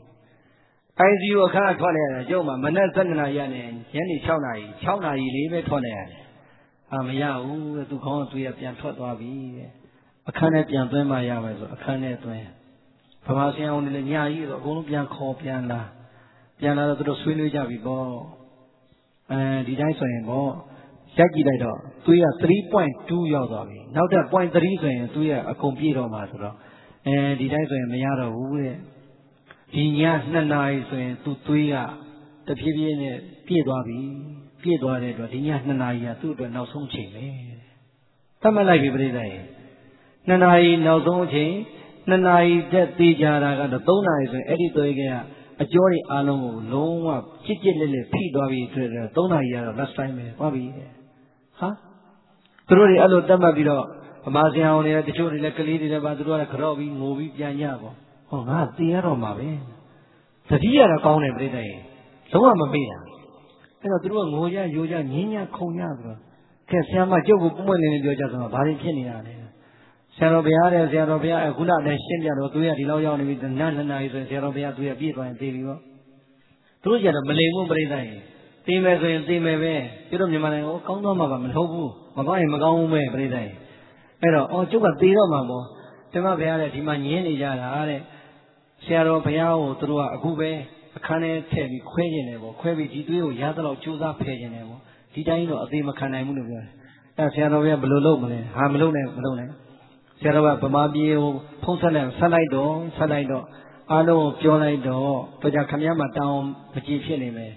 I C U အခါထွက်လိုက်ရတယ်ရုပ်မှာမနက်၁၂နာရီရနေညနေ၆နာရီ၆နာရီလေးပဲထွက်လိုက်ရတယ်အာမရဘူးတဲ့သူခေါင်းကသွေးရပြန်ထွက်သွားပြီတဲ့အခန်းထဲပြန်သွင်းမှရမယ်ဆိုအခန်းထဲသွင်းဗမာဆရာအောင်လည်းညာကြီးဆိုအကုန်လုံးပြန်ခေါ်ပြန်လာပြန်လာတော့သူတို့ဆွေးနွေးကြပြီပေါ့အဲဒီတိုင်းဆိုရင်ပေါ့ရိုက်ကြည့်လိုက်တော့သွေးကthree point twoရောက်သွားပြီနောက်ထပ် point threeဆိုရင်သွေးကအကုန်ပြည့်တော့မှာဆိုတော့အဲဒီတိုင်းဆိုရင်မရတော့ဘူးတဲ့ဒီညနှစ်နာရီဆိုရင်သူသွေးကတဖြည်းဖြည်းနဲ့ပြည့်သွားပြီပြည့်သွားတဲ့အတွက်ဒီညနှစ်နာရီကသူ့အတွက်နောက်ဆုံးချိန်ပဲသတ်မှတ်လိုက်ပြီပြိဿရေနှစ်နာရီနောက်ဆုံးအချိန်နှစ်နာရီတက်သေးကြတာကတော့သုံးနာရီဆိုရင်အဲ့ဒီသွေးကအကျော်တွေအားလုံးကိုလုံးဝကြစ်ကြစ်လက်လက်ဖိသွားပြီးဆိုတော့သုံးနာရီကတော့ last time ပဲသွားပြီဟာသူတို့တွေအဲ့လိုတတ်မှတ်ပြီးတော့ဗမာဆရာအောင်တွေတချို့တွေလည်းကလေးတွေလည်းပါသူတို့ကကြော့ပြီးငိုပြီးပြန်ကြပေါ့ဟောငါသိရတော့မှာပဲတတိယတော့ကောင်းတယ်ပြိတ္တရေလုံးဝမမေ့တာအဲ့တော့သူတို့ကငိုကြယိုကြငင်းညခုန်ကြဆိုတော့ကဲဆရာမကျုပ်ကိုပုံမှန်နေနေပြောကြဆိုတော့ဘာတွေဖြစ်နေတာလဲဆရာတော်ဘုရားတဲ့ဆရာတော်ဘုရားအခုနနဲ့ရှင်းပြတော့သူရဒီလောက်ရောက်နေပြီနတ်နှစ်နာရီဆိုရင်ဆရာတော်ဘုရားသူရပြည့်သွားရင်သိပြီပေါ့သူတို့ကျတော့မလိမ်ဘူးပြိတ္တရေသိမယ်ဆိုရင်သိမယ်ပဲသူတို့မြန်မာနိုင်ငံကိုကောင်းတော့မှာပါမဟုတ်ဘူးမကောင်းရင်မကောင်းဘူးပဲပြိတ္တရေအဲ့တော့အော်ကျုပ်ကသေတော့မှာပေါ့ဓမ္မဘုရားတဲ့ဒီမှာညင်းနေကြတာတဲ့ဆရာတော်ဘုရားကိုသူတို့ကအခုပဲအခန်းထဲထည့်ပြီးခွဲကျင်တယ်ပေါ့ခွဲပြီးဒီသွေးကိုရသလောက်ကြိုးစားဖယ်ကျင်တယ်ပေါ့ဒီတိုင်းတော့အသေးမခံနိုင်ဘူးလို့ပြောတယ်အဲ့ဆရာတော်ဘုရားဘယ်လိုလုပ်မလဲဟာမလုပ်နဲ့မလုပ်နဲ့ဆရာတော်ကဗမာပြည်ကိုဖုံးဆက်လိုက်ဆက်လိုက်တော့ဆက်လိုက်တော့အားလုံးကိုပြောလိုက်တော့တော့ကြခမည်းမတောင်းမကြည့်ဖြစ်နေမယ်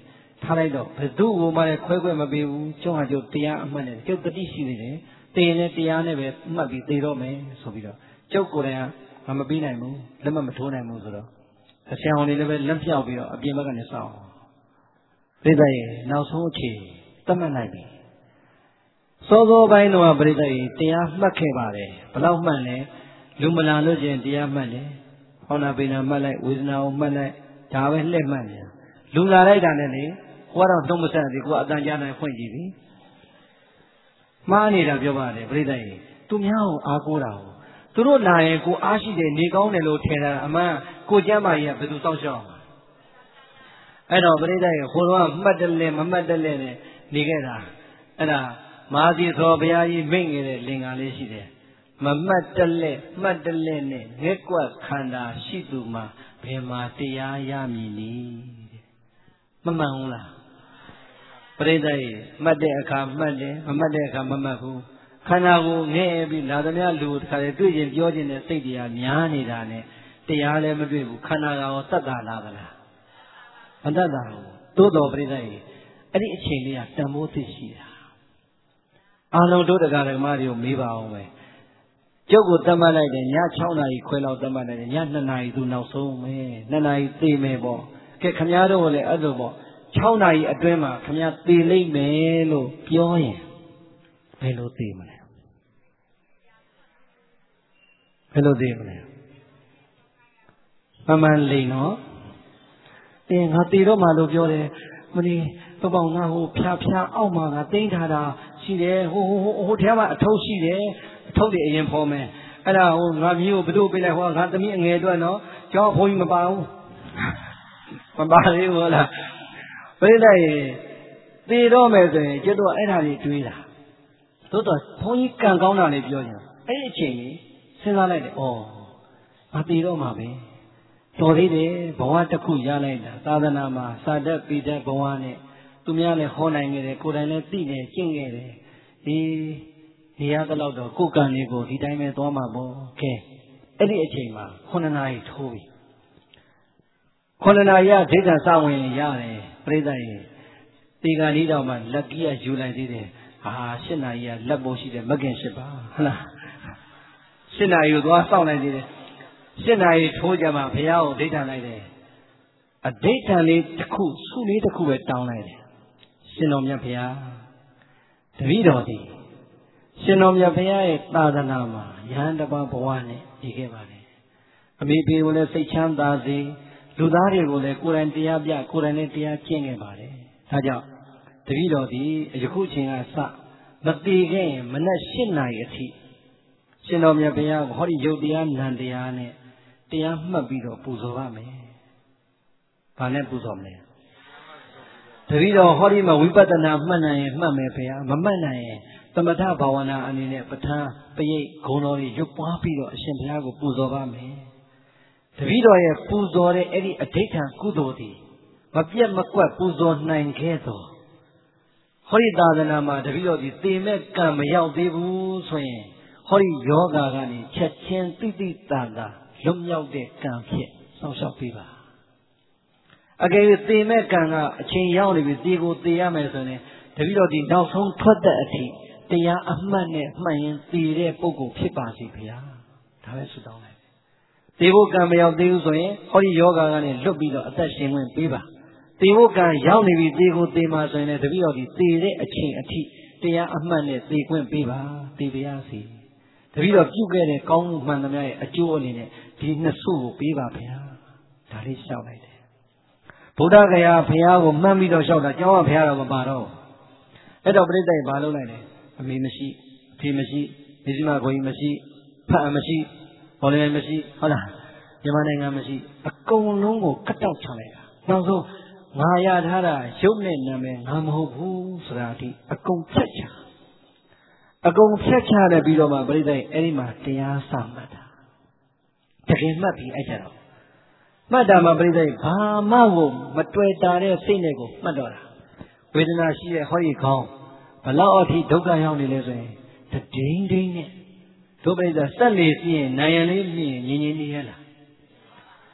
ထားလိုက်တော့ဘယ်သူ့ကိုမှလည်းခွဲခွဲမပေးဘူးကျုံးဟာကျုပ်တရားအမှတ်နဲ့ကျုပ်တတိရှိနေတယ်တေနဲ့တရားနဲ့ပဲမှတ်ပြီးသေတော့မယ်ဆိုပြီးတော့ကျုပ်ကိုယ်တိုင်ကမပေးနိုင်ဘူးလက်မမထိုးနိုင်ဘူးဆိုတော့အဆရာဝန်တွေလည်းပဲလက်ပြောက်ပြီးတော့အပြင်ဘက်ကနေစောင့်ပြိဿရဲ့နောက်ဆုံးအခြေသတ်မှတ်လိုက်ပြီစောစောပိုင်းတော့ပြိဿရဲ့တရားမှတ်ခဲ့ပါတယ်ဘလောက်မှတ်လဲလူမလာလို့ချင်းတရားမှတ်တယ်ဟောနာပိနာမှတ်လိုက်ဝေဒနာကိုမှတ်လိုက်ဒါပဲလှည့်မှတ်နေတာလူလာလိုက်တာနဲ့လေကိုကတော့နှုတ်မဆက်သေးကိုကအတန်ကြားနိုင်ဖွင့်ကြည့်ပြီမှားနေတာပြောပါတယ်ပြိဿရဲ့သူများကိုအားကိုးတာကိုသူတို့လာရင်ကိုအားရှိတယ်နေကောင်းတယ်လို့ထင်တာအမှန်ကိုကျမ်းမာကြီးကဘယ်သူစောင့်ရှောက်အောင်အဲ့တော့ပြိဿရဲ့ဟိုတော့မှတ်တယ်လဲမမှတ်တယ်လဲနဲ့နေခဲ့တာအဲ့ဒါမဟာစီသောဘုရားကြီးမိန့်ခဲ့တဲ့လင်္ကာလေးရှိတယ်မမှတ်တလဲမှတ်တလဲနဲ့ငက်ကွက်ခန္ဓာရှိသူမှာဘယ်မှာတရားရမည်နည်းမမှန်ဘူးလားပရိသတ်ရေမှတ်တဲ့အခါမှတ်တယ်မမှတ်တဲ့အခါမမှတ်ဘူးခန္ဓာကိုငဲ့ပြီးလာသမျှလူတခါလေတွေ့ရင်ပြောခြင်းနဲ့စိတ်တရားများနေတာနဲ့တရားလည်းမတွေ့ဘူးခန္ဓာကရောတတ်တာလားဗလားမတတ်တာဘူးသို့တော်ပရိသတ်ရေအဲ့ဒီအချိန်လေးကတန်ဖိုးသိရှိတာအာလုံးတို့တရားဓမ္မတွေကိုမေးပါအောင်ပဲကျုပ်ကိုတတ်မှတ်လိုက်တယ်ည၆နာရီခွဲလောက်တတ်မှတ်လိုက်တယ်ည၂နာရီသူနောက်ဆုံးပဲ၂နာရီသေမယ်ပေါ့ကဲခမည်းတော်ကလည်းအဲ့လိုပေါ့၆နာရီအတွင်းမှာခမည်းသေလိမ့်မယ်လို့ပြောရင်ဘယ်လိုသေမလဲဘယ်လိုသေမလဲမမှန်လိမ့်နော်တင်းငါသေတော့မှလို့ပြောတယ်မင်းပပောင်ငါဟိုဖြာဖြာအောက်မှာငါတင်းထားတာရှိတယ်ဟိုဟိုဟိုထဲမှာအထုပ်ရှိတယ်အထုပ်တွေအရင်ဖော်မယ်အဲ့ဒါဟိုငါမျိုးကိုဘယ်လိုပေးလိုက်ဟောငါသမီးအငယ်အတွက်နော်ကျောင်းဘုန်းကြီးမပါဘူးမပါသေးဘူးလားပြိဿရေသေတော့မယ်ဆိုရင်ကျတော့အဲ့ဒါတွေတွေးတာသို့တော့ဘုန်းကြီးကံကောင်းတာလေးပြောရင်အဲ့ဒီအချိန်ကြီးစဉ်းစားလိုက်တယ်ဩငါသေတော့မှာပဲတော်သေးတယ်ဘဝတစ်ခုရလိုက်တာသာသနာမှာစာတတ်ပိတတ်ဘဝနဲ့သူများလည်းဟောနိုင်ခဲ့တယ်ကိုယ်တိုင်လည်းသိနေကျင့်ခဲ့တယ်ဒီနေရာတော့တော့ကိုယ်ကံလေးကိုဒီတိုင်းပဲသွားမှာပေါ့ကဲအဲ့ဒီအချိန်မှာခုနှစ်နာရီထိုးပြီခုနှစ်နာရီကဒိဋ္ဌာစဝင်ရတယ်ပြိဿရေတေဂာလေးတောင်မှလက်ကြီးကယူလိုက်သေးတယ်ဟာ၈နာရီကလက်ပေါ်ရှိတယ်မကင်၈ပါဟုတ်လား၈နာရီကိုသွားစောင့်လိုက်သေးတယ်၈နာရီထိုးကြမှာဘုရားကိုဒိဋ္ဌာလိုက်တယ်အဒိဋ္ဌာလေးတစ်ခုစုလေးတစ်ခုပဲတောင်းလိုက်တယ်ရှင်တော်မြတ်ဘုရားတပည့်တော်ဒီရှင်တော်မြတ်ဘုရားရဲ့သာသနာမှာယဟန်တပါးဘဝနဲ့နေခဲ့ပါတယ်အမေဖေကိုလည်းစိတ်ချမ်းသာစေလူသားတွေကိုလည်းကိုယ်တိုင်တရားပြကိုယ်တိုင်လည်းတရားကျင့်ခဲ့ပါတယ်ဒါကြောင့်တပည့်တော်ဒီယခုချိန်ကစမတည်ခဲ့ရင်မနက်၈နာရီအထိရှင်တော်မြတ်ဘုရားကိုဟောဒီယုတ်တရားနံတရားနဲ့တရားမှတ်ပြီးတော့ပူဇော်ပါမယ်။ဘာနဲ့ပူဇော်မလဲ။တပည့်တော်ဟောဒီမှာဝိပဿနာမှတ်နိုင်ရင်မှတ်မယ်ဘုရားမမှတ်နိုင်ရင်သမထဘာဝနာအနေနဲ့ပဋ္ဌာန်းပရိတ်ဂုဏ်တော်ကြီးရွတ်ပွားပြီးတော့အရှင်ဘုရားကိုပူဇော်ပါမယ်။တပည့်တော်ရဲ့ပူဇော်တဲ့အဲ့ဒီအဋ္ဌံကုသိုလ်ဒီမပြတ်မကွက်ပူဇော်နိုင်ခဲ့တော့ဟောဒီသာသနာမှာတပည့်တော်ဒီသေမဲ့ကံမရောက်သေးဘူးဆိုရင်ဟောဒီယောဂါကနေချက်ချင်းတိတိတန်တာလွတ်မြောက်တဲ့ကံဖြစ်စောင့်ရှောက်ပေးပါအကယ်၍သေမဲ့ကံကအချိန်ရောက်နေပြီသေကိုသေရမယ်ဆိုရင်တပည့်တော်ဒီနောက်ဆုံးထွက်တဲ့အထိတရားအမှတ်နဲ့မှတ်ရင်သေတဲ့ပုဂ္ဂိုလ်ဖြစ်ပါစေဗျာဒါပဲဆုတောင်းလိုက်သေဖို့ကံမရောက်သေးဘူးဆိုရင်ဟောဒီယောဂါကနေလွတ်ပြီးတော့အသက်ရှင်ဝင်ပေးပါသေဖို့ကံရောက်နေပြီသေကိုသေမှာဆိုရင်လည်းတပည့်တော်ဒီသေတဲ့အချိန်အထိတရားအမှတ်နဲ့သေခွင့်ပေးပါသေပါရစေတပည့်တော်ပြုခဲ့တဲ့ကောင်းမှုမှန်သမျှရဲ့အကျိုးအနေနဲ့ဒီနှစ်စုကိုပေးပါဗျာဒါလေးလျှောက်လိုက်တယ်ဗုဒ္ဓဂယာဘုရားကိုမှတ်ပြီးတော့လျှောက်တာကျောင်းကဘုရားတော်မပါတော့အဲ့တော့ပြိဿတွေဘာလုပ်လိုက်လဲအမေမရှိအဖေမရှိမိဇိမခွင်မရှိဖတ်မရှိဘောလင်းမရှိဟုတ်လားမြန်မာနိုင်ငံမရှိအကုန်လုံးကိုကတ်တောက်ချလိုက်တာနောက်ဆုံးငါရထားတာရုပ်နဲ့နာမည်ငါမဟုတ်ဘူးဆိုတာဒီအကုန်ဖြတ်ချအကုန်ဖြတ်ချတယ်ပြီးတော့မှပြိဿတွေအဲ့ဒီမှာတရားစမှတ်တာတကယ်မှတ်ပြီးအဲ့ကြတော့မှတ်တာမှပြိဿတွေဘာမှကိုမတွေ့တာတဲ့စိတ်နဲ့ကိုမှတ်တော့တာဝေဒနာရှိတဲ့ဟောဒီခေါင်းဘလောက်အထိဒုက္ခရောက်နေလဲဆိုရင်တဒိန်းဒိန်းနဲ့ဒုပရိသစက်နေစီရင်နိုင်ရန်လေးမြင်ငြင်းငြင်းနေရလား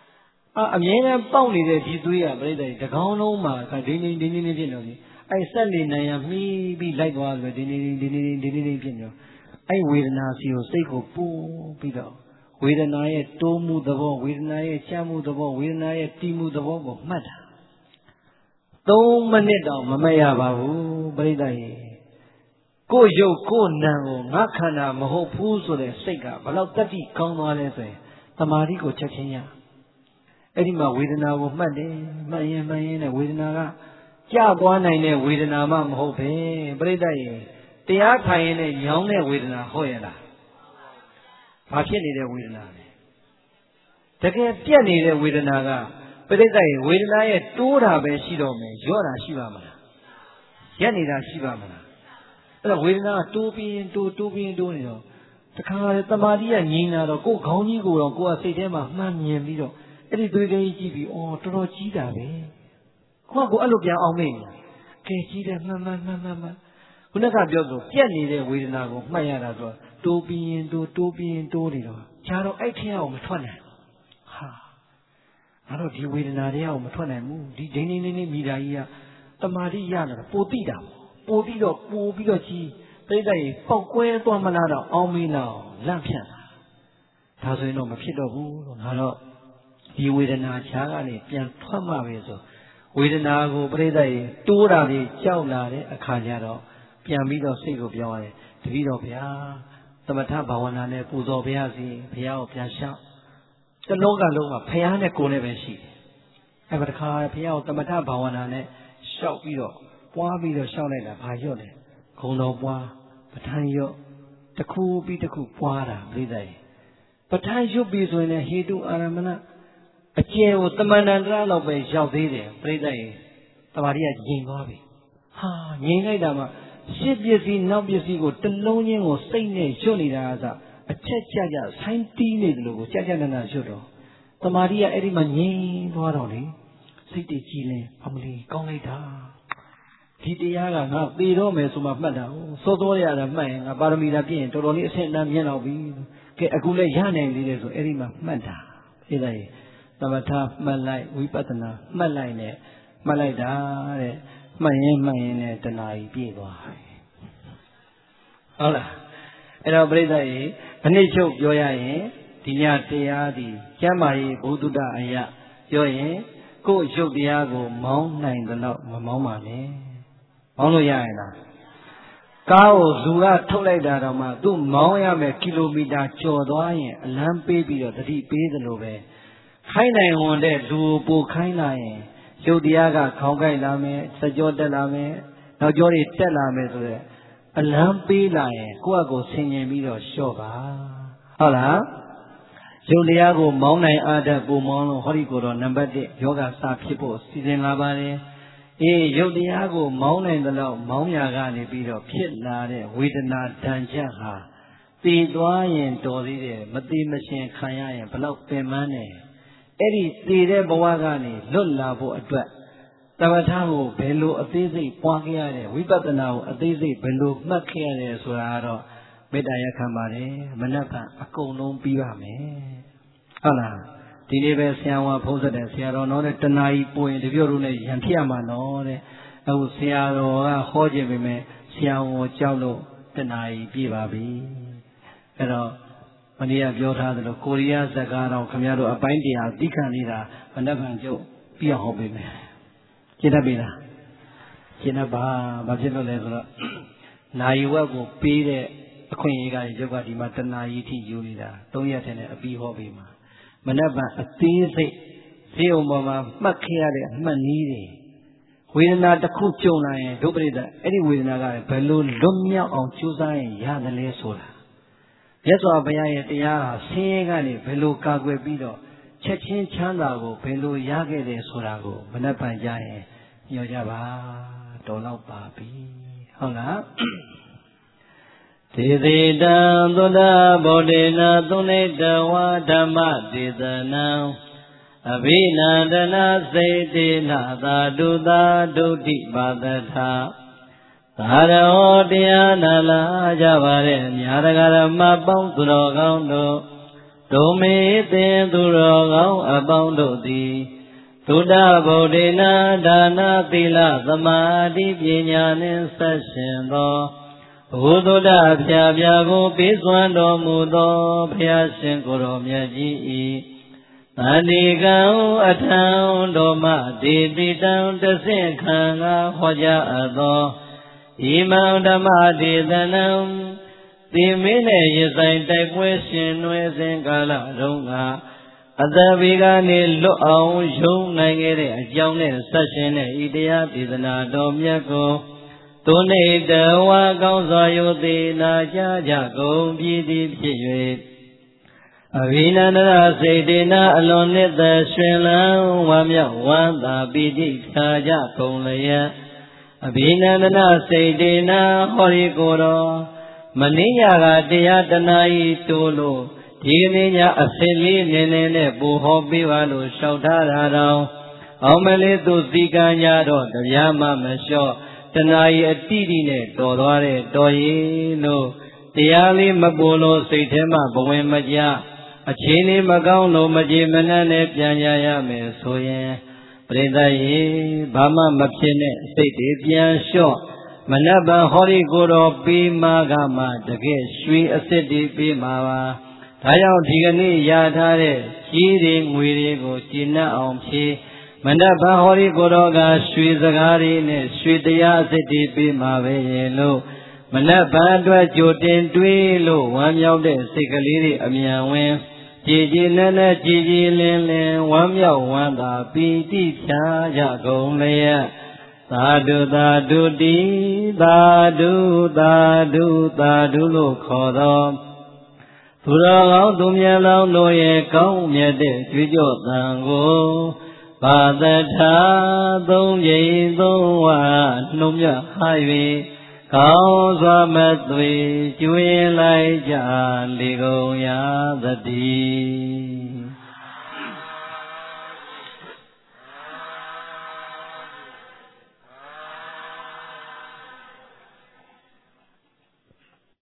အမြဲတမ်းပေါက်နေတဲ့ဒီသွေးကပြိတ္တိတကောင်းလုံးမှာဒိန်းဒိန်းဒိန်းဒိန်းဖြစ်နေပြီအဲ့ဆက်နေနိုင်ရမှီးပြီးလိုက်သွားတယ်ဒိန်းဒိန်းဒိန်းဒိန်းဒိန်းဒိန်းဒိန်းဖြစ်နေအဲ့ဝေဒနာစီကိုစိတ်ကိုပူပြီးတော့ဝေဒနာရဲ့တိုးမှုသဘောဝေဒနာရဲ့ချမ်းမှုသဘောဝေဒနာရဲ့တီးမှုသဘောကိုမှတ်တာသုံးမိနစ်တောင်မမှတ်ရပါဘူးပြိတ္တိကိုယ်ရုပ်ကိုယ်နာကိုငါခန္ဓာမဟုတ်ဘူးဆိုတဲ့စိတ်ကဘလောက်တတိကောင်းသွားလဲဆိုရင်တမာတိကိုချက်ချင်းရအဲ့ဒီမှာဝေဒနာကိုမှတ်တယ်မှတ်ရင်မှတ်ရင်နဲ့ဝေဒနာကကြာသွားနိုင်တဲ့ဝေဒနာမှမဟုတ်ပဲပြိတ္တိရေတရားထိုင်ရင်လည်းညောင်းတဲ့ဝေဒနာဟုတ်ရဲ့လားဘာဖြစ်နေတဲ့ဝေဒနာလဲတကယ်ပြက်နေတဲ့ဝေဒနာကပြိတ္တိရေဝေဒနာရဲ့တိုးတာပဲရှိတော့မယ်ရော့တာရှိပါမလားရက်နေတာရှိပါမလားအဲ့တော့ဝေဒနာကတိုးပြီးတိုးတိုးပြီးတိုးနေတော့တခါလေတမာတိကငြိမ်းလာတော့ကိုယ်ခေါင်းကြီးကိုတော့ကိုယ်ကစိတ်ထဲမှာမှန်မြင်ပြီးတော့အဲ့ဒီသွေးကြီးကြည့်ပြီးအော်တော်တော်ကြီးတာပဲခေါကကိုအဲ့လိုပြန်အောင်မေ့ကဲကြီးတယ်မှန်မှန်မှန်မှန်မှန်ခုနကပြောလို့ပြက်နေတဲ့ဝေဒနာကိုမှတ်ရတာဆိုတိုးပြီးရင်တိုးတိုးပြီးရင်တိုးနေတော့ခြားတော့အဲ့ထက်အောင်မထွက်နိုင်ဟာငါတို့ဒီဝေဒနာတွေအောင်မထွက်နိုင်ဘူးဒီဒိန်းဒိန်းဒိန်းဒိန်းမိတာကြီးကတမာတိရလာပိုတိတာပိုပြီးတော့ပိုပြီးတော့ကြီးပြိတ္တိပေါက်ကွဲသွားမလားတော့အောင်မေးလောက်လန့်ဖြန့်တာဒါဆိုရင်တော့မဖြစ်တော့ဘူးလို့ငါတော့ဒီဝေဒနာခြားကနေပြန်ထွက်မှပဲဆိုဝေဒနာကိုပြိတ္တိတိုးတာတွေကြောက်လာတဲ့အခါကျတော့ပြန်ပြီးတော့စိတ်ကိုပြောင်းရတယ်တပည့်တော်ဗျာသမထဘာဝနာနဲ့ပူဇော်ဘုရားစီဘုရားကိုပြန်လျှောက်တလောကလုံးမှာဘုရားနဲ့ကိုယ်နဲ့ပဲရှိတယ်အဲ့ဒါတခါဘုရားကိုသမထဘာဝနာနဲ့လျှောက်ပြီးတော့ပွားပြီးတော့လျှောက်လိုက်တာဘာရွတ်လဲဂုံတော်ပွားပဋ္ဌာန်းရွတ်တစ်ခုပြီးတစ်ခုပွားတာပြိတ္တိပဋ္ဌာန်းရွတ်ပြီးဆိုရင်ဟေတုအာရမဏအကျယ်ကိုတမန်တန်တရားလောက်ပဲရောက်သေးတယ်ပြိတ္တိတမာတိကငြိမ်သွားပြီဟာငြိမ်လိုက်တာမှရှစ်ပစ္စည်းနောက်ပစ္စည်းကိုတလုံးချင်းကိုစိတ်နဲ့ရွတ်နေတာကစားအချက်ကြကြဆိုင်းတီးနေတယ်လို့ကိုကြကြနနာရွတ်တော့တမာတိကအဲ့ဒီမှာငြိမ်သွားတော့လေစိတ်တည်ကြည်လင်အမလီကောင်းလိုက်တာဒီတရားကငါသေတော့မယ်ဆိုမှမှတ်တာစောစောရတာမှတ်ရင်ငါပါရမီတာပြည့်ရင်တော်တော်လေးအဆင့်အတန်းမြင့်တော့ပြီကဲအခုလည်းရနိုင်သေးတယ်ဆိုအဲ့ဒီမှာမှတ်တာအဲ့ဒါကြီးသမထမှတ်လိုက်ဝိပဿနာမှတ်လိုက်နဲ့မှတ်လိုက်တာတဲ့မှတ်ရင်မှတ်ရင်နဲ့တဏှာကြီးပြည့်သွားဟုတ်လားအဲ့တော့ပြိဿကြီးအနည်းချုပ်ပြောရရင်ဒီညတရားဒီကျမ်းမာရေးဘုဒ္ဓတအယပြောရင်ကိုယ်ရုပ်တရားကိုမောင်းနိုင်သလောက်မမောင်းပါနဲ့မောင်းလို့ရရင်လားကားကိုလူကထုတ်လိုက်တာတော့မှသူ့မောင်းရမယ်ကီလိုမီတာကျော်သွားရင်အလံပေးပြီးတော့တတိပေးသလိုပဲခိုင်းနိုင်ဝန်တဲ့လူပိုခိုင်းလာရင်ရုပ်တရားကခေါင်းကိုက်လာမယ်စကြောတက်လာမယ်နောက်ကျောတွေတက်လာမယ်ဆိုတော့အလံပေးလာရင်ကိုယ့်အကိုဆင်ញင်ပြီးတော့လျှော့ပါဟုတ်လားရုပ်တရားကိုမောင်းနိုင်အားတက်ပုံမောင်းလို့ဟောဒီကိုတော့နံပါတ်တစ်ယောဂစဖြစ်ဖို့စီစဉ်လာပါတယ်အေးရုပ်တရားကိုမောင်းနိုင်သလောက်မောင်းရကနေပြီးတော့ဖြစ်လာတဲ့ဝေဒနာဒဏ်ချက်ဟာသိသွားရင်တော်သေးတယ်မသိမရှင်ခံရရင်ဘလောက်ပင်ပန်းနေအဲ့ဒီသိတဲ့ဘဝကနေလွတ်လာဖို့အတွက်သမထကိုဘယ်လိုအသေးစိတ်ပွားခဲ့ရတယ်ဝိပဿနာကိုအသေးစိတ်ဘယ်လိုမှတ်ခဲ့ရတယ်ဆိုတာတော့မေတ္တာရခံပါတယ်မနက်ဖြန်အကုန်လုံးပြီးပါမယ်ဟုတ်လားဒီနေ့ပဲဆရာဝန်ဖုံးဆက်တယ်ဆရာတော်နော်တဲ့တဏှာကြီးပို့ရင်တပြည့်တို့နဲ့ရံဖြစ်ရမှာနော်တဲ့အခုဆရာတော်ကဟောခြင်းပေမဲ့ဆရာဝန်ကြောက်လို့တဏှာကြီးပြည့်ပါပြီအဲ့တော့မနေ့ကပြောထားသလိုကိုရီးယားဇာတ်ကားတော့ခင်ဗျားတို့အပိုင်းတရားသိခံနေတာမနက်ဖြန်ကျုပ်ပြအောင်ဟောပေးမယ်ရှင်းတတ်ပြီလားရှင်းတတ်ပါဘာဖြစ်လို့လဲဆိုတော့နာယီဝက်ကိုပေးတဲ့အခွင့်အရေးကရုပ်ကဒီမှာတဏှာကြီးထိယူနေတာသုံးရက်တည်းနဲ့အပြီးဟောပေးမှာမနက်ဖြန်အသေးစိတ်ဈေးုံပေါ်မှာမှတ်ခဲ့ရတဲ့အမှတ်နည်းတွေဝေဒနာတစ်ခုကြုံလာရင်ဒုပရိသအဲ့ဒီဝေဒနာကဘယ်လိုလွတ်မြောက်အောင်ကြိုးစားရင်ရတယ်လဲဆိုတာမြတ်စွာဘုရားရဲ့တရားဟာဆင်းရဲကနေဘယ်လိုကာကွယ်ပြီးတော့ချက်ချင်းချမ်းသာကိုဘယ်လိုရခဲ့တယ်ဆိုတာကိုမနှက်ပန်ကြရင်ညွှန်ကြပါတော်တော့ပါပြီဟုတ်လားဒေသေတံသုဒ္ဓဗောဓေနသုနေတဝါဓမ္မဒေသနံအဘိနန္ဒနာစေတေနသာဓုသာဒုတိပါတထာသာရောတရားနာလာကြပါတဲ့မြာရဂရမပေါင်းသူတော်ကောင်းတို့ဒုမေသေသူတော်ကောင်းအပေါင်းတို့သည်သုဒ္ဓဗုဒ္ဓေနဒါနသီလသမာဓိပညာနှင့်ဆက်ရှင်သောဘုသုဒ္ဓဖြာဖြာကိုပေးစွမ်းတော်မူသောဘုရားရှင်ကိုယ်တော်မြတ်ကြီး၏တဏိကံအထံတော်မှဒေတိတံတဆင့်ခံငါဟောကြားအပ်သောဣမံဓမ္မဒေသနံဒီမင်းနဲ့ရဆိုင်တိုက်ပွဲရှင်နွယ်စဉ်ကာလတုန်းကအတ္တဘိကနေလွတ်အောင်ယုံနိုင်ခဲ့တဲ့အကြောင်းနဲ့ဆက်ရှင်တဲ့ဤတရားဒေသနာတော်မြတ်ကိုသူနေတဝါကောင်းစွာယုသိနာကြားကြကုန်ပြည်သည်ဖြစ်၍အဘိနန္ဒရစေတေနာအလွန်နှစ်သက်ရှင်လန်းဝမ်းမြောက်ဝမ်းသာပီတိဖြာကြကုန်လျက်အဘိနန္ဒနာစေတေနာဟောဒီကိုယ်တော်မနေ့ညကတရားတနာဤတိုးလို့ဒီနေ့ညအစင်လေးနည်းနည်းနဲ့ပူဟောပေးပါလို့လျှောက်ထားတာတော့အောင်မလေးသူစီကံကြတော့တရားမှမလျှော့တနာဤအတိတိနဲ့တော်သွားတဲ့တော်ရည်လို့တရားလေးမပူလို့စိတ်ထဲမှာဘဝင်မကြအချင်းလေးမကောင်းလို့မကြည်မနှံ့နဲ့ပြန်ကြရမယ်ဆိုရင်ပရိသတ်ရေဘာမှမဖြစ်နဲ့စိတ်တွေပြန်လျှော့မနက်ပိုင်းဟောဒီကိုယ်တော်ပေးမှာကမှတကယ်ရွှေအစ်စ်တွေပေးမှာပါဒါကြောင့်ဒီကနေ့ရထားတဲ့ကြီးတွေငွေတွေကိုကျင့်နှံ့အောင်ဖြေမနက်ပိုင်းဟောဒီကိုယ်တော်ကရွှေစကားတွေနဲ့ရွှေတရားအစ်စ်တွေပေးမှာပဲရဲ့လို့မနက်ပိုင်းအတွက်ကြိုတင်တွေးလို့ဝမ်းမြောက်တဲ့စိတ်ကလေးတွေအမြန်ဝင်ကြည်ကြည်နဲ့နဲ့ကြည်ကြည်လင်းလင်းဝမ်းမြောက်ဝမ်းသာပီတိဖြာကြကုန်လျက်သာဓုသာဓုတိသာဓုသာဓုသာဓုလို့ခေါ်တော်သူတော်ကောင်းသူမြတ်လောင်းတို့ရဲ့ကောင်းမြတ်တဲ့ကြွေးကြော်သံကိုဘာသထာသုံးကြိမ်သုံးဝါနှုံမြဟာ၍ကောင်းစွာမသွေကျွေးလိုက်ကြလေကုန်ရာသတည်း